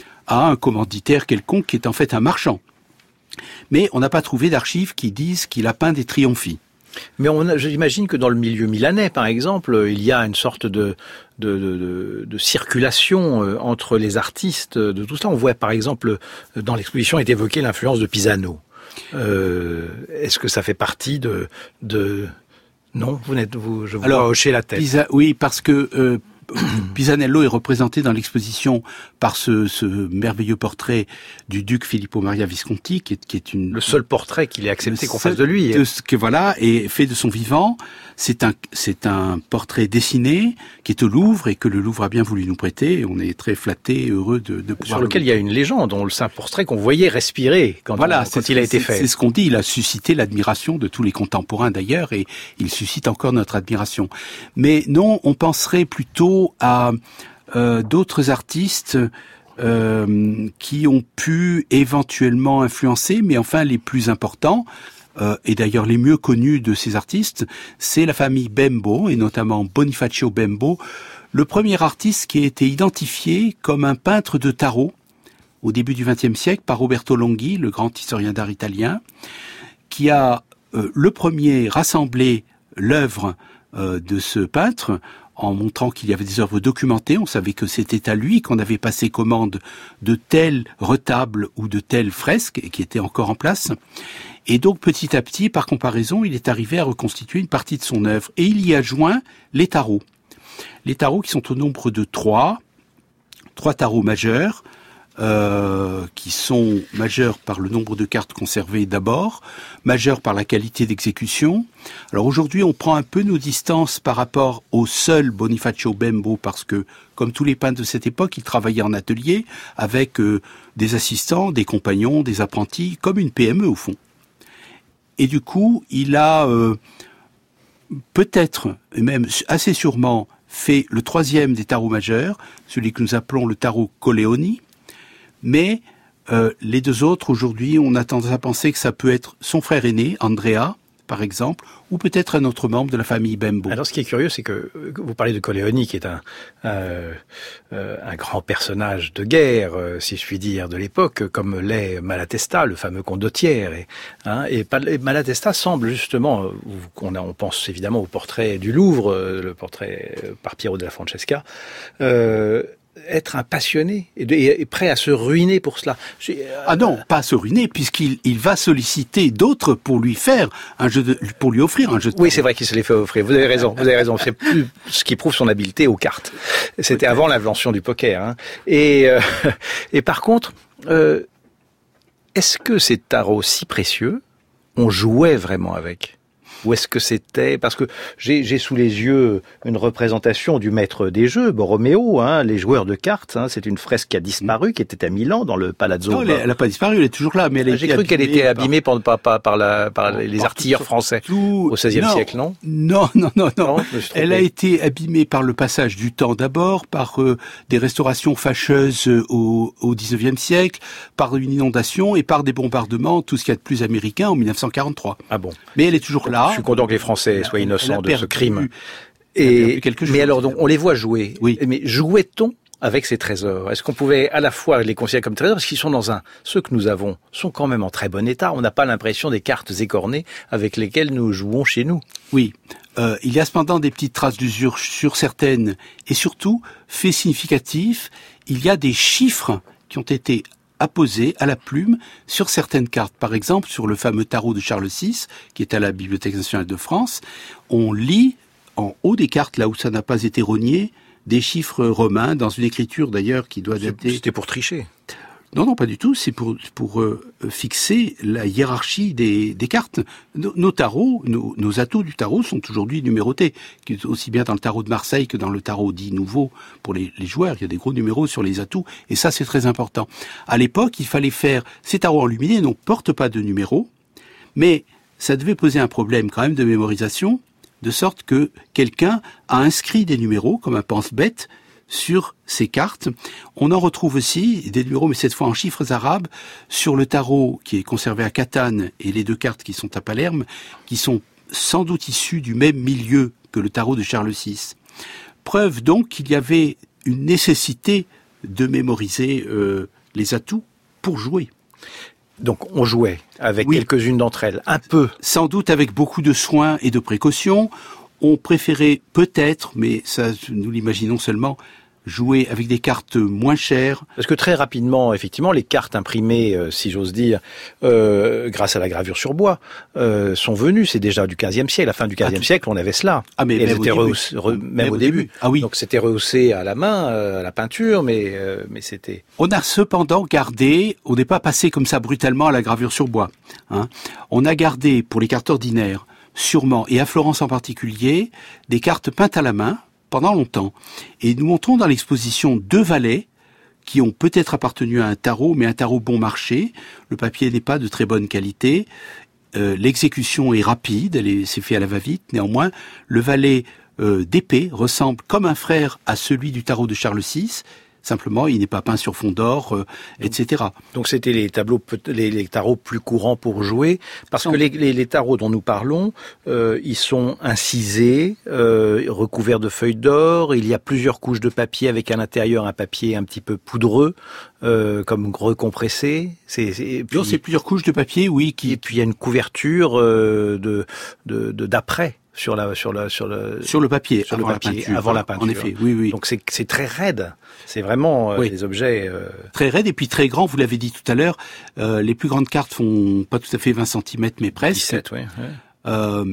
à un commanditaire quelconque qui est en fait un marchand. Mais on n'a pas trouvé d'archives qui disent qu'il a peint des triomphi. Mais on, j'imagine que dans le milieu milanais, par exemple, il y a une sorte de, de, de, de circulation entre les artistes de tout cela. On voit, par exemple, dans l'exposition est évoquée l'influence de Pisano. Euh, est-ce que ça fait partie de... de... Non, vous n'êtes, vous, je vous vois hocher la tête. Pisa, oui, parce que euh, Pisanello est représenté dans l'exposition par ce, ce merveilleux portrait du duc Filippo Maria Visconti, qui est, qui est une... Le seul portrait qu'il ait accepté qu'on fasse de lui. De ce que, voilà, et fait de son vivant. C'est un, c'est un portrait dessiné qui est au Louvre et que le Louvre a bien voulu nous prêter. Et on est très flattés et heureux de, de pouvoir... Sur lequel il y a une légende, dont c'est un portrait qu'on voyait respirer quand, voilà, on, quand il a été fait. C'est ce qu'on dit. Il a suscité l'admiration de tous les contemporains d'ailleurs et il suscite encore notre admiration. Mais non, on penserait plutôt à euh, d'autres artistes euh, qui ont pu éventuellement influencer, mais enfin les plus importants, Euh, et d'ailleurs les mieux connus de ces artistes, c'est la famille Bembo, et notamment Bonifacio Bembo, le premier artiste qui a été identifié comme un peintre de tarot au début du vingtième siècle par Roberto Longhi, le grand historien d'art italien, qui a euh, le premier rassemblé l'œuvre euh, de ce peintre en montrant qu'il y avait des œuvres documentées. On savait que c'était à lui qu'on avait passé commande de tels retables ou de telles fresques, et qui étaient encore en place. Et donc, petit à petit, par comparaison, il est arrivé à reconstituer une partie de son œuvre. Et il y a joint les tarots. Les tarots qui sont au nombre de trois, trois tarots majeurs, euh, qui sont majeurs par le nombre de cartes conservées d'abord, majeurs par la qualité d'exécution. Alors aujourd'hui, on prend un peu nos distances par rapport au seul Bonifacio Bembo, parce que, comme tous les peintres de cette époque, il travaillait en atelier avec euh, des assistants, des compagnons, des apprentis, comme une P M E au fond. Et du coup, il a euh, peut-être, et même assez sûrement, fait le troisième des tarots majeurs, celui que nous appelons le tarot Colleoni. Mais euh, les deux autres, aujourd'hui, on a tendance à penser que ça peut être son frère aîné, Andrea, par exemple, ou peut-être un autre membre de la famille Bembo. Alors, ce qui est curieux, c'est que vous parlez de Colleoni, qui est un, euh, euh, un grand personnage de guerre, euh, si je puis dire, de l'époque, comme l'est Malatesta, le fameux condottiere. Et, hein, et Malatesta semble justement, on, a, on pense évidemment au portrait du Louvre, le portrait par Piero della Francesca, euh, être un passionné et, de, et prêt à se ruiner pour cela. J'ai, euh... Ah non, pas à se ruiner, puisqu'il il va solliciter d'autres pour lui faire un jeu de, pour lui offrir un jeu de Oui, c'est vrai qu'il se les fait offrir. Vous avez raison. Vous avez raison. C'est plus ce qui prouve son habileté aux cartes. C'était avant l'invention du poker. Hein. Et euh, et par contre, euh, est-ce que ces tarots si précieux, on jouait vraiment avec? Ou est-ce que c'était... Parce que j'ai, j'ai sous les yeux une représentation du maître des jeux, Borromeo, hein, les joueurs de cartes. Hein, c'est une fresque qui a disparu, qui était à Milan, dans le Palazzo. Non, elle n'a pas disparu, elle est toujours là. Mais elle a j'ai été cru qu'elle était abîmée par, par, par, par, la, par oh, les par artilleurs tout, français tout... au seizième non, siècle, non Non, non, non. non. non elle a été abîmée par le passage du temps d'abord, par euh, des restaurations fâcheuses au, au dix-neuvième siècle, par une inondation et par des bombardements, tout ce qu'il y a de plus américain en mille neuf cent quarante-trois. Ah bon. Mais elle est toujours là. Je suis content que les Français soient innocents de perdu, ce crime. Et mais alors donc on les voit jouer. Oui. Mais jouait-on avec ces trésors? Est-ce qu'on pouvait à la fois les considérer comme trésors, parce qu'ils sont dans un, ceux que nous avons sont quand même en très bon état. On n'a pas l'impression des cartes écornées avec lesquelles nous jouons chez nous. Oui. Euh, il y a cependant des petites traces d'usure sur certaines, et surtout, fait significatif, il y a des chiffres qui ont été apposés à la plume sur certaines cartes. Par exemple, sur le fameux tarot de Charles six, qui est à la Bibliothèque nationale de France, on lit en haut des cartes, là où ça n'a pas été rogné, des chiffres romains, dans une écriture d'ailleurs qui doit dater... C'était pour tricher. Non, non, pas du tout. C'est pour pour euh, fixer la hiérarchie des, des cartes. Nos, nos tarots, nos, nos atouts du tarot sont aujourd'hui numérotés, aussi bien dans le tarot de Marseille que dans le tarot dit nouveau pour les, les joueurs. Il y a des gros numéros sur les atouts, et ça, c'est très important. À l'époque, il fallait faire ces tarots enluminés, donc portent pas de numéros, mais ça devait poser un problème quand même de mémorisation, de sorte que quelqu'un a inscrit des numéros, comme un pense-bête, sur ces cartes. On en retrouve aussi des numéros, mais cette fois en chiffres arabes, sur le tarot qui est conservé à Catane et les deux cartes qui sont à Palerme, qui sont sans doute issues du même milieu que le tarot de Charles six. Preuve donc qu'il y avait une nécessité de mémoriser euh, les atouts pour jouer. Donc on jouait avec oui. quelques-unes d'entre elles, un peu. Sans doute avec beaucoup de soins et de précautions. On préférait peut-être, mais ça nous l'imaginons seulement, jouer avec des cartes moins chères. Parce que très rapidement, effectivement, les cartes imprimées, euh, si j'ose dire, euh, grâce à la gravure sur bois, euh, sont venues. C'est déjà du quinzième siècle. À la fin du quinzième ah, siècle, on avait cela. Ah, mais elles même étaient au rehaussées, re, même, même au début. début. Ah oui. Donc c'était rehaussé à la main, euh, à la peinture, mais euh, mais c'était. On a cependant gardé. On n'est pas passé comme ça brutalement à la gravure sur bois. Hein. On a gardé pour les cartes ordinaires, sûrement, et à Florence en particulier, des cartes peintes à la main. Pendant longtemps. Et nous montrons dans l'exposition deux valets qui ont peut-être appartenu à un tarot, mais un tarot bon marché. Le papier n'est pas de très bonne qualité. Euh, l'exécution est rapide, elle est, c'est fait à la va-vite. Néanmoins, le valet euh, d'épée ressemble comme un frère à celui du tarot de Charles six. Simplement, il n'est pas peint sur fond d'or, euh, et cetera. Donc c'était les tableaux, les, les tarots plus courants pour jouer, parce que les, les, les tarots dont nous parlons, euh, ils sont incisés, euh, recouverts de feuilles d'or. Il y a plusieurs couches de papier avec à l'intérieur un papier un petit peu poudreux, euh, comme recompressé. C'est, c'est, puis, non, c'est plusieurs couches de papier, oui. Qui... Et puis il y a une couverture euh, de, de, de d'après. Sur la, sur la, sur le, sur le papier, sur avant le papier, la peinture. Avant la peinture. En effet, oui, oui. Donc c'est, c'est très raide. C'est vraiment euh, oui. des objets euh... très raides et puis très grands. Vous l'avez dit tout à l'heure. Euh, les plus grandes cartes font pas tout à fait vingt centimètres, mais presque. dix-sept, oui. Ouais. Euh,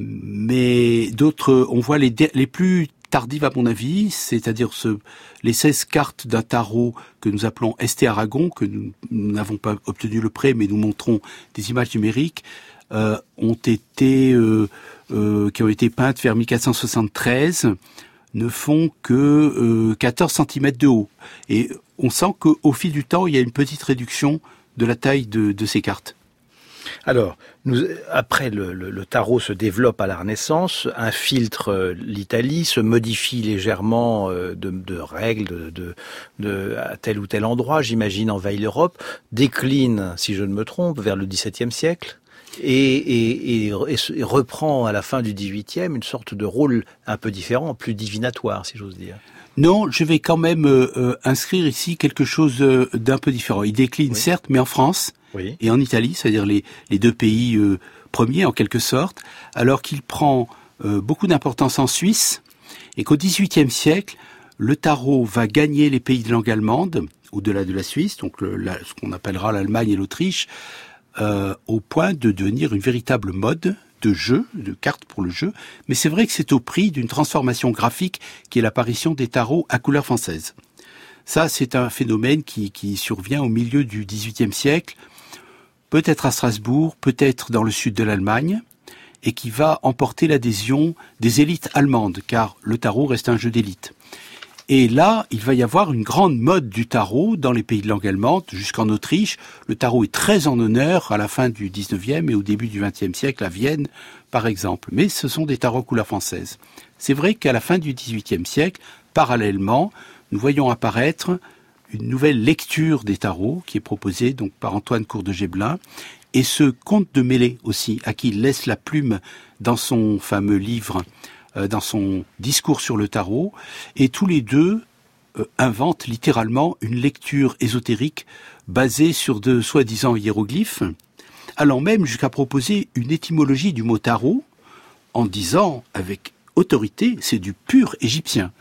mais d'autres, on voit les les plus tardives à mon avis, c'est-à-dire ce, les seize cartes d'un tarot que nous appelons S T Aragon, que nous, nous n'avons pas obtenu le prêt, mais nous montrons des images numériques, euh, ont été euh, Euh, qui ont été peintes vers mille quatre cent soixante-treize, ne font que euh, quatorze centimètres de haut. Et on sent qu'au fil du temps, il y a une petite réduction de la taille de, de ces cartes. Alors, nous, après le, le, le tarot se développe à la Renaissance, infiltre euh, l'Italie, se modifie légèrement euh, de, de règles de, de, de, à tel ou tel endroit, j'imagine envahit l'Europe, décline, si je ne me trompe, vers le dix-septième siècle. Et, et, et, et reprend à la fin du dix-huitième une sorte de rôle un peu différent, plus divinatoire, si j'ose dire. Non, je vais quand même euh, inscrire ici quelque chose euh, d'un peu différent. Il décline, oui. certes, mais en France oui. et en Italie, c'est-à-dire les, les deux pays euh, premiers en quelque sorte, alors qu'il prend euh, beaucoup d'importance en Suisse, et qu'au dix-huitième siècle, le tarot va gagner les pays de langue allemande, au-delà de la Suisse, donc le, la, ce qu'on appellera l'Allemagne et l'Autriche, Euh, au point de devenir une véritable mode de jeu, de cartes pour le jeu. Mais c'est vrai que c'est au prix d'une transformation graphique qui est l'apparition des tarots à couleur française. Ça, c'est un phénomène qui, qui survient au milieu du dix-huitième siècle, peut-être à Strasbourg, peut-être dans le sud de l'Allemagne, et qui va emporter l'adhésion des élites allemandes, car le tarot reste un jeu d'élite. Et là, il va y avoir une grande mode du tarot dans les pays de langue allemande, jusqu'en Autriche. Le tarot est très en honneur à la fin du dix-neuvième et au début du vingtième siècle à Vienne, par exemple. Mais ce sont des tarots couleur française. C'est vrai qu'à la fin du dix-huitième siècle, parallèlement, nous voyons apparaître une nouvelle lecture des tarots qui est proposée donc par Antoine Cour de Géblin, et ce comte de Mélé aussi, à qui il laisse la plume dans son fameux livre, dans son discours sur le tarot, et tous les deux euh, inventent littéralement une lecture ésotérique basée sur de soi-disant hiéroglyphes, allant même jusqu'à proposer une étymologie du mot tarot, en disant avec autorité, c'est du pur égyptien.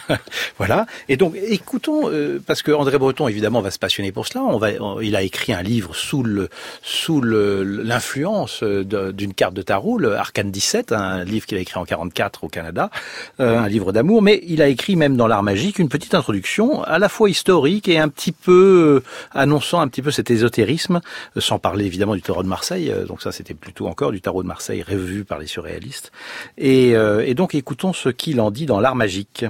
Voilà. Et donc, écoutons, euh, parce que André Breton, évidemment, va se passionner pour cela. On va, on, il a écrit un livre sous le, sous le, l'influence de, d'une carte de tarot, le Arcane dix-sept, un livre qu'il a écrit en quarante-quatre au Canada, euh, un livre d'amour. Mais il a écrit même dans l'art magique une petite introduction, à la fois historique et un petit peu euh, annonçant un petit peu cet ésotérisme, euh, sans parler évidemment du tarot de Marseille. Euh, donc ça, c'était plutôt encore du tarot de Marseille revu par les surréalistes. Et, euh, et donc, Donc écoutons ce qu'il en dit dans l'art magique.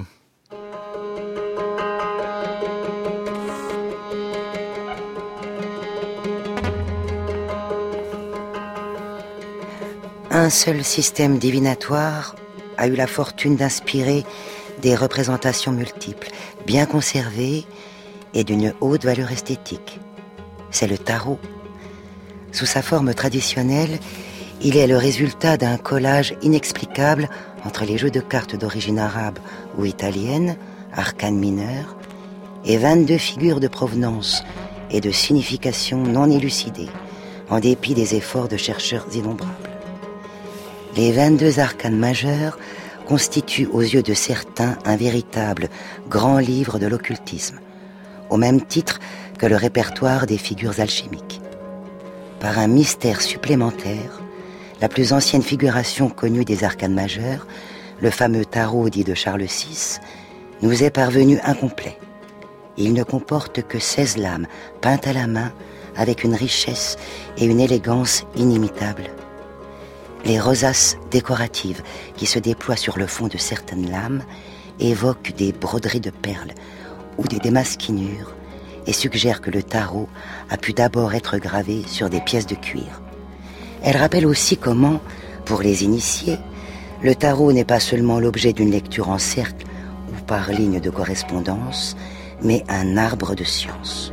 Un seul système divinatoire a eu la fortune d'inspirer des représentations multiples, bien conservées et d'une haute valeur esthétique. C'est le tarot. Sous sa forme traditionnelle, il est le résultat d'un collage inexplicable entre les jeux de cartes d'origine arabe ou italienne, arcanes mineures, et vingt-deux figures de provenance et de signification non élucidées, en dépit des efforts de chercheurs innombrables. Les vingt-deux arcanes majeures constituent aux yeux de certains un véritable grand livre de l'occultisme, au même titre que le répertoire des figures alchimiques. Par un mystère supplémentaire, la plus ancienne figuration connue des arcanes majeures, le fameux tarot dit de Charles six, nous est parvenu incomplet. Il ne comporte que seize lames peintes à la main avec une richesse et une élégance inimitables. Les rosaces décoratives qui se déploient sur le fond de certaines lames évoquent des broderies de perles ou des démasquinures et suggèrent que le tarot a pu d'abord être gravé sur des pièces de cuir. Elle rappelle aussi comment, pour les initiés, le tarot n'est pas seulement l'objet d'une lecture en cercle ou par ligne de correspondance, mais un arbre de science.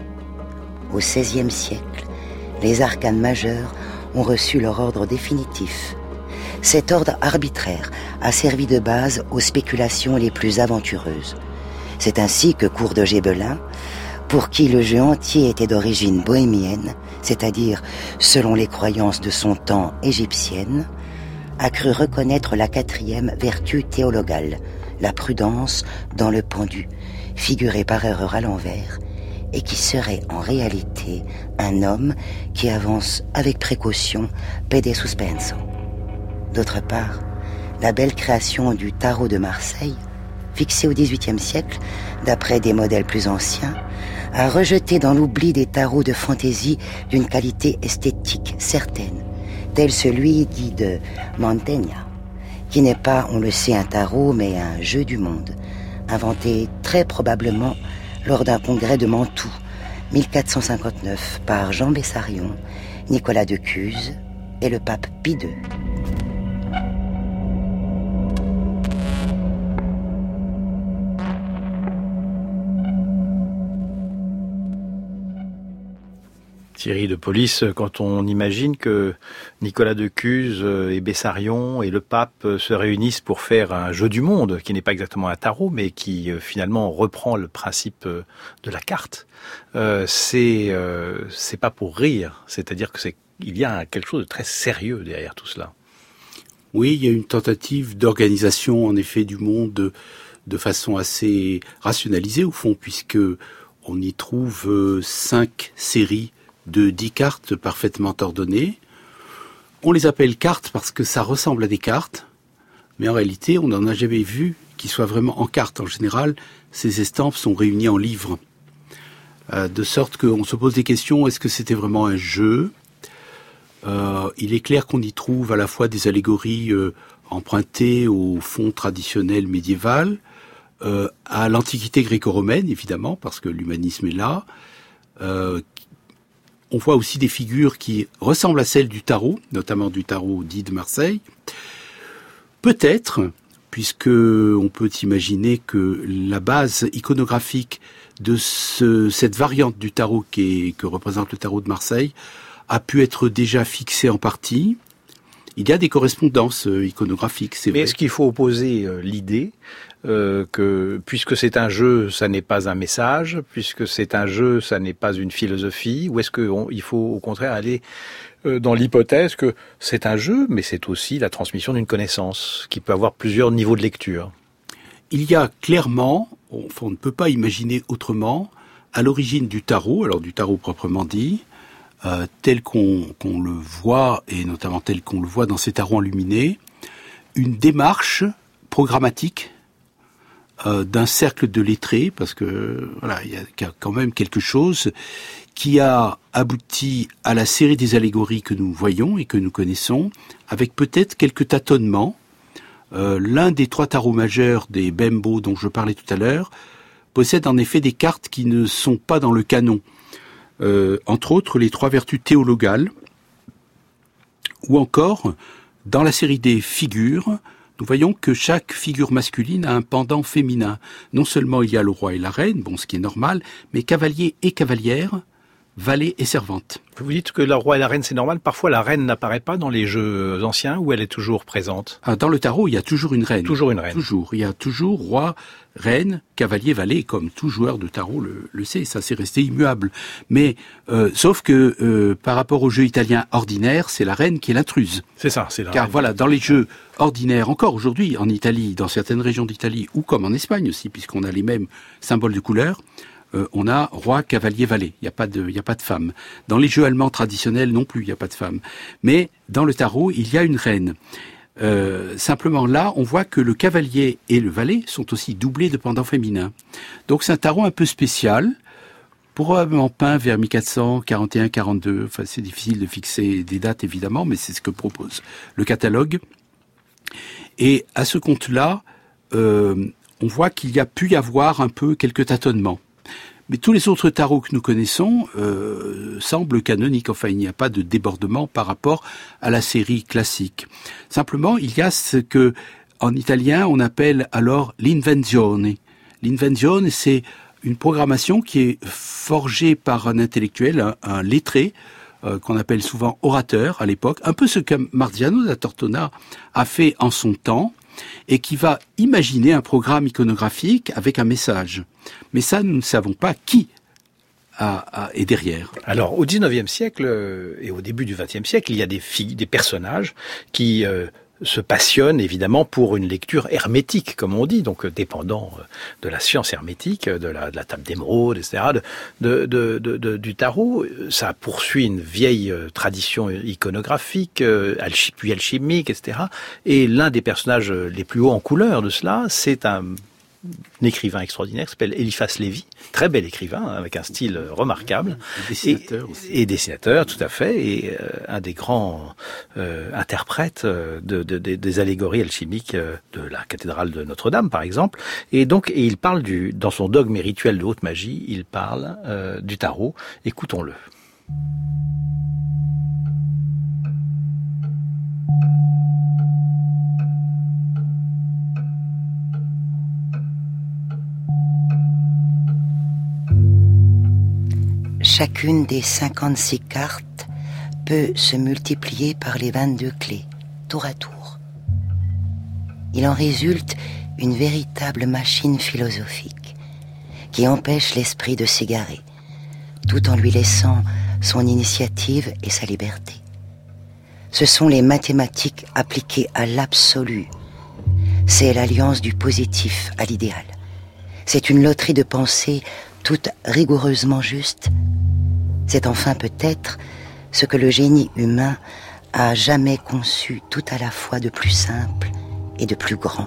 Au seizième siècle, les arcanes majeurs ont reçu leur ordre définitif. Cet ordre arbitraire a servi de base aux spéculations les plus aventureuses. C'est ainsi que Court de Gébelin, pour qui le jeu entier était d'origine bohémienne, c'est-à-dire selon les croyances de son temps égyptienne, a cru reconnaître la quatrième vertu théologale, la prudence dans le pendu, figurée par erreur à l'envers, et qui serait en réalité un homme qui avance avec précaution, pede suspenso. D'autre part, la belle création du tarot de Marseille, fixée au dix-huitième siècle, d'après des modèles plus anciens, a rejeté dans l'oubli des tarots de fantaisie d'une qualité esthétique certaine, tel celui dit de Mantegna, qui n'est pas, on le sait, un tarot, mais un jeu du monde, inventé très probablement lors d'un congrès de Mantoue, mille quatre cent cinquante-neuf, par Jean Bessarion, Nicolas de Cuse et le pape Pie deux. Thierry de Police, quand on imagine que Nicolas de Cuse et Bessarion et le pape se réunissent pour faire un jeu du monde, qui n'est pas exactement un tarot, mais qui finalement reprend le principe de la carte, euh, c'est euh, c'est pas pour rire. C'est-à-dire que c'est il y a quelque chose de très sérieux derrière tout cela. Oui, il y a une tentative d'organisation, en effet, du monde de, de façon assez rationalisée, au fond, puisque on y trouve euh, cinq séries de dix cartes parfaitement ordonnées. On les appelle cartes parce que ça ressemble à des cartes, mais en réalité, on n'en a jamais vu qui soient vraiment en cartes. En général, ces estampes sont réunies en livres. Euh, de sorte qu'on se pose des questions, est-ce que c'était vraiment un jeu ? euh, Il est clair qu'on y trouve à la fois des allégories euh, empruntées au fond traditionnel médiéval, euh, à l'Antiquité gréco-romaine, évidemment, parce que l'humanisme est là. Euh, on voit aussi des figures qui ressemblent à celles du tarot, notamment du tarot dit de Marseille. Peut-être, puisque on peut imaginer que la base iconographique de ce, cette variante du tarot qui est, que représente le tarot de Marseille a pu être déjà fixée en partie. Il y a des correspondances iconographiques, c'est vrai. Mais est-ce qu'il faut opposer euh, l'idée euh, que, puisque c'est un jeu, ça n'est pas un message, puisque c'est un jeu, ça n'est pas une philosophie, ou est-ce qu'il faut au contraire aller euh, dans l'hypothèse que c'est un jeu, mais c'est aussi la transmission d'une connaissance, qui peut avoir plusieurs niveaux de lecture? Il y a clairement, enfin, on ne peut pas imaginer autrement, à l'origine du tarot, alors du tarot proprement dit, Euh, tel qu'on, qu'on le voit, et notamment tel qu'on le voit dans ces tarots enluminés, une démarche programmatique euh, d'un cercle de lettrés, parce que voilà, il y a quand même quelque chose qui a abouti à la série des allégories que nous voyons et que nous connaissons, avec peut-être quelques tâtonnements. Euh, l'un des trois tarots majeurs des Bembo dont je parlais tout à l'heure possède en effet des cartes qui ne sont pas dans le canon. Euh, entre autres les trois vertus théologales, ou encore, dans la série des figures, nous voyons que chaque figure masculine a un pendant féminin. Non seulement il y a le roi et la reine, bon, ce qui est normal, mais cavalier et cavalière valet et servante. Vous dites que le roi et la reine, c'est normal. Parfois, la reine n'apparaît pas dans les jeux anciens où elle est toujours présente. Dans le tarot, il y a toujours une reine. Toujours une reine. Toujours. Il y a toujours roi, reine, cavalier, valet, comme tout joueur de tarot le, le sait. Ça, c'est resté immuable. Mais, euh, sauf que, euh, par rapport au jeu italien ordinaire, c'est la reine qui est l'intruse. C'est ça, c'est la Car reine. voilà, dans les jeux ordinaires, encore aujourd'hui, en Italie, dans certaines régions d'Italie, ou comme en Espagne aussi, puisqu'on a les mêmes symboles de couleur, Euh, on a roi, cavalier, valet. Il n'y a pas de, il y a pas de femme. Dans les jeux allemands traditionnels non plus, il n'y a pas de femme. Mais dans le tarot, il y a une reine. Euh, simplement là, on voit que le cavalier et le valet sont aussi doublés de pendant féminin. Donc c'est un tarot un peu spécial, probablement peint vers mille quatre cent quarante et un quarante-deux. Enfin, c'est difficile de fixer des dates évidemment, mais c'est ce que propose le catalogue. Et à ce compte-là, euh, on voit qu'il y a pu y avoir un peu quelques tâtonnements. Mais tous les autres tarots que nous connaissons euh, semblent canoniques. Enfin, il n'y a pas de débordement par rapport à la série classique. Simplement, il y a ce que, en italien, on appelle alors l'invenzione. L'invenzione, c'est une programmation qui est forgée par un intellectuel, un, un lettré, euh, qu'on appelle souvent orateur à l'époque, un peu ce que Marziano da Tortona a fait en son temps, et qui va imaginer un programme iconographique avec un message. Mais ça, nous ne savons pas qui a, a, est derrière. Alors, au dix-neuvième siècle euh, et au début du vingtième siècle, il y a des filles, des personnages qui euh, se passionnent évidemment pour une lecture hermétique, comme on dit, donc euh, dépendant euh, de la science hermétique, de la, de la table d'émeraude, et cetera, de, de, de, de, de, du tarot. Ça poursuit une vieille euh, tradition iconographique, euh, alchi, puis alchimique, et cetera. Et l'un des personnages les plus hauts en couleur de cela, c'est un un écrivain extraordinaire qui s'appelle Eliphas Lévi, très bel écrivain, avec un style remarquable. Et dessinateur et, aussi. Et dessinateur, tout à fait, et euh, un des grands euh, interprètes de, de, de, des allégories alchimiques de la cathédrale de Notre-Dame, par exemple. Et donc, et il parle du, dans son dogme et rituel de haute magie, il parle euh, du tarot. Écoutons-le. Chacune des cinquante-six cartes peut se multiplier par les vingt-deux clés, tour à tour. Il en résulte une véritable machine philosophique qui empêche l'esprit de s'égarer, tout en lui laissant son initiative et sa liberté. Ce sont les mathématiques appliquées à l'absolu. C'est l'alliance du positif à l'idéal. C'est une loterie de pensée toute rigoureusement juste. C'est enfin peut-être ce que le génie humain a jamais conçu tout à la fois de plus simple et de plus grand.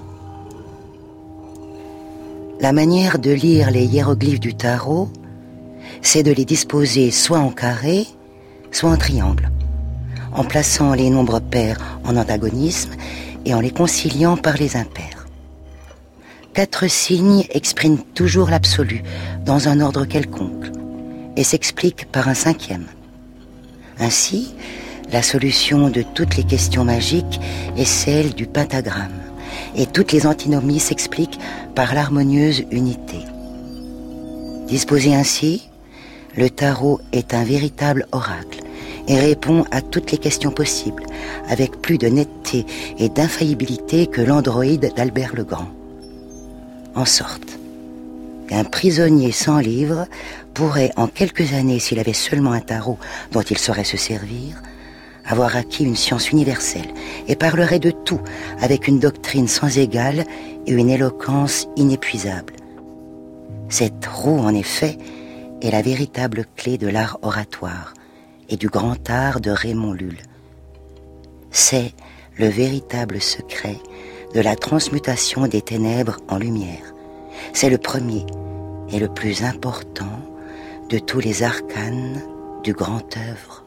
La manière de lire les hiéroglyphes du tarot, c'est de les disposer soit en carré, soit en triangle, en plaçant les nombres pairs en antagonisme et en les conciliant par les impairs. Quatre signes expriment toujours l'absolu dans un ordre quelconque et s'expliquent par un cinquième. Ainsi, la solution de toutes les questions magiques est celle du pentagramme et toutes les antinomies s'expliquent par l'harmonieuse unité. Disposé ainsi, le tarot est un véritable oracle et répond à toutes les questions possibles avec plus de netteté et d'infaillibilité que l'androïde d'Albert le Grand. En sorte qu'un prisonnier sans livre pourrait, en quelques années, s'il avait seulement un tarot dont il saurait se servir, avoir acquis une science universelle et parlerait de tout avec une doctrine sans égale et une éloquence inépuisable. Cette roue, en effet, est la véritable clé de l'art oratoire et du grand art de Raymond Lulle. C'est le véritable secret de la transmutation des ténèbres en lumière. C'est le premier et le plus important de tous les arcanes du grand œuvre.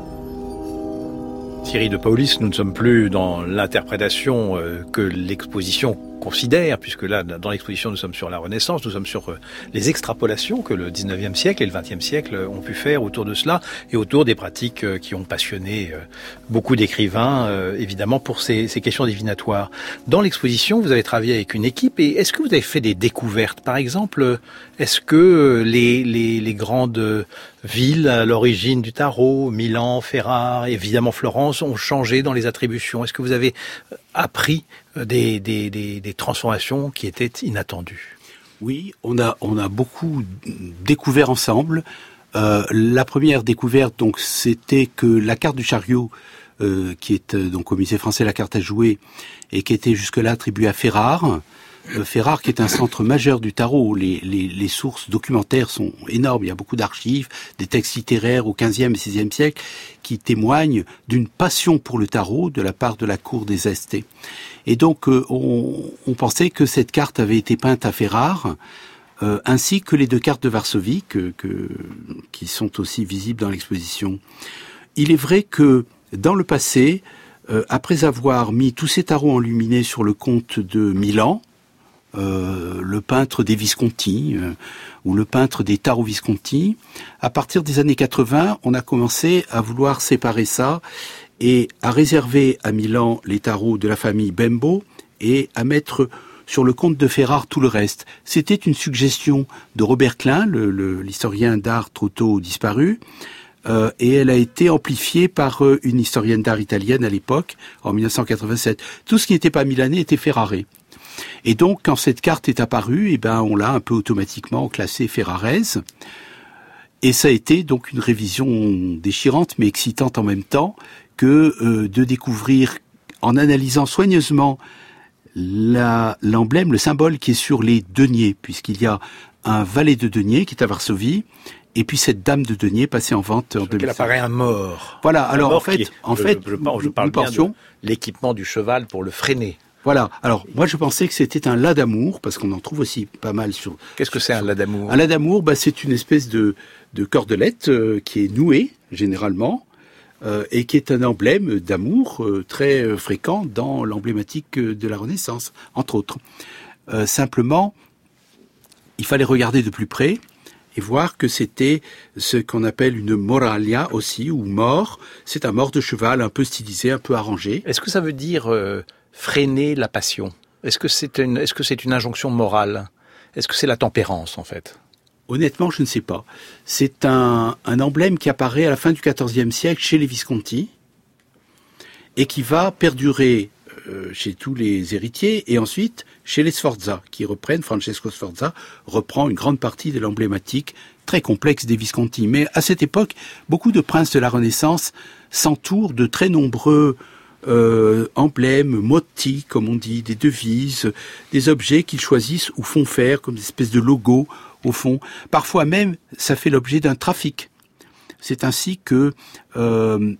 Thierry de Paolis, nous ne sommes plus dans l'interprétation euh, que l'exposition considère, puisque là, dans l'exposition, nous sommes sur la Renaissance, nous sommes sur euh, les extrapolations que le dix-neuvième siècle et le vingtième siècle ont pu faire autour de cela et autour des pratiques euh, qui ont passionné euh, beaucoup d'écrivains, euh, évidemment, pour ces, ces questions divinatoires. Dans l'exposition, vous avez travaillé avec une équipe et est-ce que vous avez fait des découvertes? Par exemple, est-ce que les, les, les grandes villes à l'origine du tarot, Milan, Ferrare, évidemment Florence, ont changé dans les attributions? Est-ce que vous avez appris des, des, des, des transformations qui étaient inattendues? Oui, on a, on a beaucoup découvert ensemble. Euh, la première découverte, donc, c'était que la carte du chariot, euh, qui est euh, donc au Musée français la carte à jouer, et qui était jusque-là attribuée à Ferrare, Euh, Ferrare, qui est un centre majeur du tarot, les, les, les sources documentaires sont énormes. Il y a beaucoup d'archives, des textes littéraires au quinzième et seizième siècle qui témoignent d'une passion pour le tarot de la part de la cour des Este. Et donc, euh, on, on pensait que cette carte avait été peinte à Ferrare, euh, ainsi que les deux cartes de Varsovie, que, que, qui sont aussi visibles dans l'exposition. Il est vrai que, dans le passé, euh, après avoir mis tous ces tarots enluminés sur le comte de Milan, Euh, le peintre des Visconti euh, ou le peintre des tarots Visconti. À partir des années quatre-vingts, on a commencé à vouloir séparer ça et à réserver à Milan les tarots de la famille Bembo et à mettre sur le comte de Ferrare tout le reste. C'était une suggestion de Robert Klein, le, le, l'historien d'art trop tôt disparu, euh, et elle a été amplifiée par euh, une historienne d'art italienne à l'époque, en dix-neuf cent quatre-vingt-sept. Tout ce qui n'était pas milanais était ferraré. Et donc, quand cette carte est apparue, eh ben, on l'a un peu automatiquement classée ferraraise. Et ça a été donc une révision déchirante, mais excitante en même temps, que euh, de découvrir, en analysant soigneusement la, l'emblème, le symbole qui est sur les deniers, puisqu'il y a un valet de denier qui est à Varsovie, et puis cette dame de denier passée en vente en deux mille cinq. Elle apparaît un mort. Voilà. Un alors mort en fait, est, en je, fait, je, je, je, je parle bien de l'équipement du cheval pour le freiner. Voilà. Alors, moi, je pensais que c'était un las d'amour, parce qu'on en trouve aussi pas mal sur... Qu'est-ce que c'est un las d'amour? Un las d'amour, bah, c'est une espèce de, de cordelette euh, qui est nouée, généralement, euh, et qui est un emblème d'amour euh, très euh, fréquent dans l'emblématique de la Renaissance, entre autres. Euh, simplement, il fallait regarder de plus près et voir que c'était ce qu'on appelle une moraglia aussi, ou mort. C'est un mort de cheval un peu stylisé, un peu arrangé. Est-ce que ça veut dire... Euh... freiner la passion? Est-ce que c'est une, est-ce que c'est une injonction morale? Est-ce que c'est la tempérance, en fait? Honnêtement, je ne sais pas. C'est un, un emblème qui apparaît à la fin du quatorzième siècle chez les Visconti et qui va perdurer euh, chez tous les héritiers et ensuite chez les Sforza, qui reprennent, Francesco Sforza reprend une grande partie de l'emblématique très complexe des Visconti. Mais à cette époque, beaucoup de princes de la Renaissance s'entourent de très nombreux Euh, emblèmes, motti, comme on dit, des devises, des objets qu'ils choisissent ou font faire comme des espèces de logos au fond. Parfois même, ça fait l'objet d'un trafic. C'est ainsi que euh,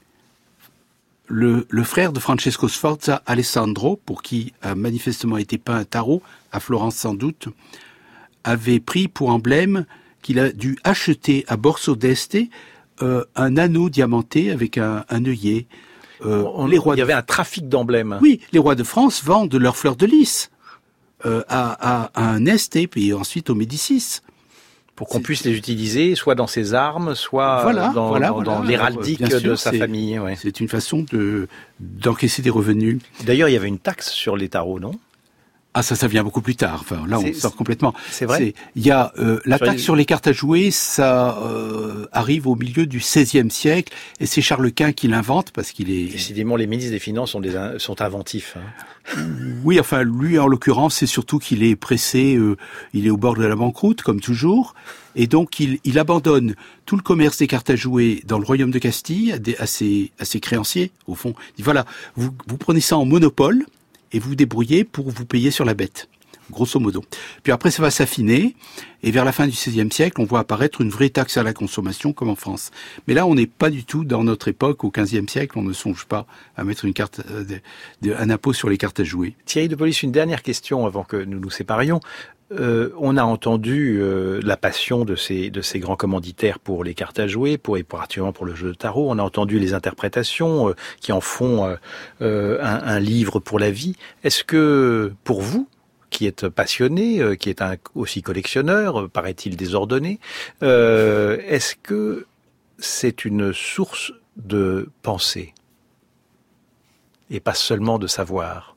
le, le frère de Francesco Sforza, Alessandro, pour qui a manifestement été peint un tarot, à Florence sans doute, avait pris pour emblème qu'il a dû acheter à Borso d'Este euh, un anneau diamanté avec un, un œillet. Euh, on, les rois il y avait un trafic d'emblèmes. Oui, les rois de France vendent leurs fleurs de lys euh, à, à, à un Este et puis ensuite aux Médicis. Pour qu'on c'est... puisse les utiliser, soit dans ses armes, soit voilà, dans, voilà, dans, voilà. dans l'héraldique Alors, sûr, de sa c'est, famille. Ouais. C'est une façon de, d'encaisser des revenus. D'ailleurs, il y avait une taxe sur les tarots, non ? Ah, ça, ça vient beaucoup plus tard. Enfin, là, c'est, on sort complètement. C'est vrai. Il y a euh, la taxe sur les cartes à jouer, ça euh, arrive au milieu du seizième siècle, et c'est Charles Quint qui l'invente parce qu'il est. Décidément, les ministres des Finances sont, des, sont inventifs. Hein. Oui, enfin, lui, en l'occurrence, c'est surtout qu'il est pressé, euh, il est au bord de la banqueroute, comme toujours, et donc il, il abandonne tout le commerce des cartes à jouer dans le royaume de Castille à, des, à, ses, à ses créanciers, au fond. Il dit voilà, vous, vous prenez ça en monopole. Et vous vous débrouillez pour vous payer sur la bête, grosso modo. Puis après, ça va s'affiner, et vers la fin du seizième siècle, on voit apparaître une vraie taxe à la consommation, comme en France. Mais là, on n'est pas du tout dans notre époque, au quinzième siècle, on ne songe pas à mettre une carte, euh, de, de, un impôt sur les cartes à jouer. Thierry Depolis, une dernière question avant que nous nous séparions. Euh, on a entendu euh, la passion de ces de ces grands commanditaires pour les cartes à jouer, pour et particulièrement pour le jeu de tarot. On a entendu les interprétations euh, qui en font euh, euh, un, un livre pour la vie. Est-ce que pour vous, qui êtes passionné, euh, qui est un, aussi collectionneur, euh, paraît-il désordonné, euh, est-ce que c'est une source de pensée et pas seulement de savoir?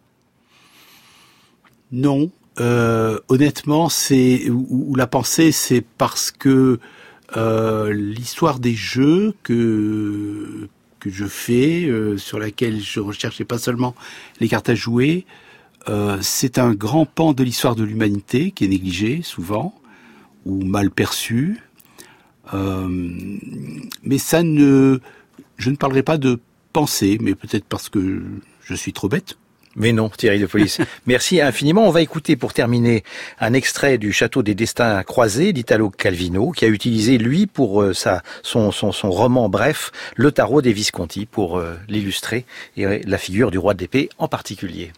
Non. Euh, honnêtement, c'est ou, ou la pensée, c'est parce que euh, l'histoire des jeux que que je fais, euh, sur laquelle je recherchais pas seulement les cartes à jouer, euh, c'est un grand pan de l'histoire de l'humanité qui est négligé souvent ou mal perçu. Euh, mais ça ne, je ne parlerai pas de pensée, mais peut-être parce que je suis trop bête. Mais non, Thierry de Police. Merci infiniment. On va écouter pour terminer un extrait du Château des Destins Croisés d'Italo Calvino, qui a utilisé, lui, pour euh, sa, son, son, son roman bref, le tarot des Visconti, pour euh, l'illustrer, et euh, la figure du roi d'épée en particulier.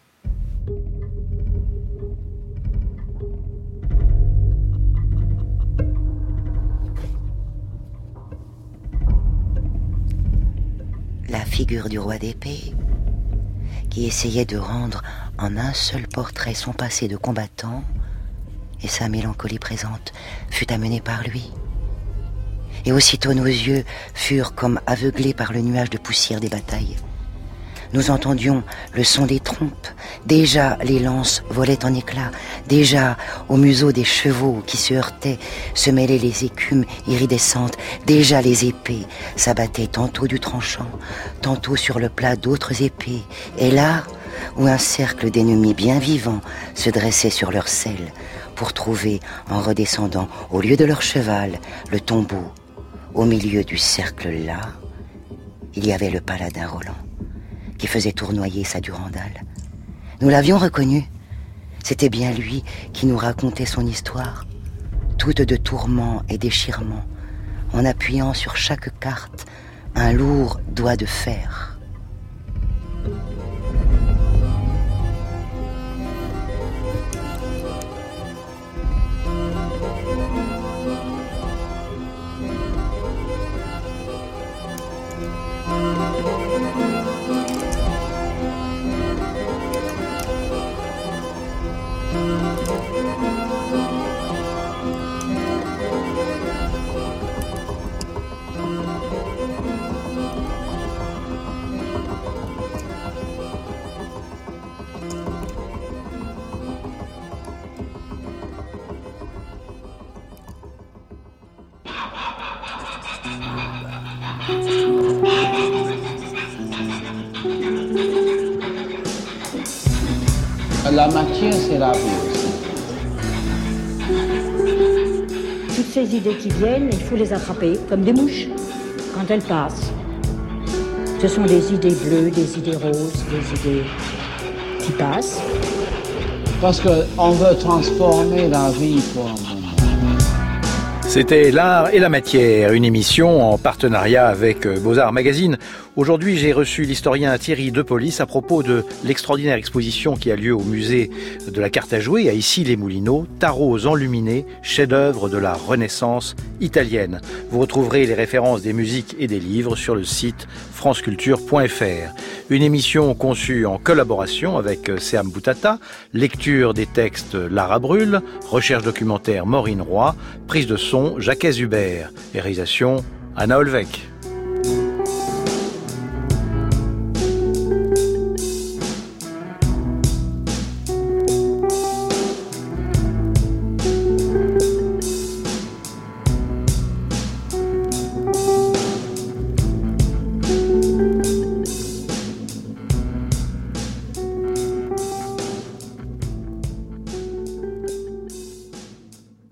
La figure du roi d'épée, qui essayait de rendre en un seul portrait son passé de combattant et sa mélancolie présente, fut amenée par lui. Et aussitôt nos yeux furent comme aveuglés par le nuage de poussière des batailles. Nous entendions le son des trompes, déjà les lances volaient en éclats, déjà au museau des chevaux qui se heurtaient se mêlaient les écumes iridescentes, déjà les épées s'abattaient tantôt du tranchant, tantôt sur le plat d'autres épées, et là où un cercle d'ennemis bien vivants se dressait sur leur selle pour trouver, en redescendant au lieu de leur cheval, le tombeau, au milieu du cercle là, il y avait le paladin Roland, qui faisait tournoyer sa Durandale. Nous l'avions reconnu. C'était bien lui qui nous racontait son histoire, toute de tourments et déchirements, en appuyant sur chaque carte un lourd doigt de fer. La matière, c'est la vie aussi. Toutes ces idées qui viennent, il faut les attraper comme des mouches quand elles passent. Ce sont des idées bleues, des idées roses, des idées qui passent. Parce qu'on veut transformer la vie pour un moment. C'était L'Art et la Matière, une émission en partenariat avec Beaux-Arts Magazine. Aujourd'hui, j'ai reçu l'historien Thierry de Police à propos de l'extraordinaire exposition qui a lieu au musée de la carte à jouer à Issy-les-Moulineaux, Tarots enluminés, chef-d'œuvre de la Renaissance italienne. Vous retrouverez les références des musiques et des livres sur le site franceculture point f r. Une émission conçue en collaboration avec Seam Boutata, lecture des textes Lara Brûle, recherche documentaire Maureen Roy, prise de son Jacques Hubert et réalisation Anna Olvec.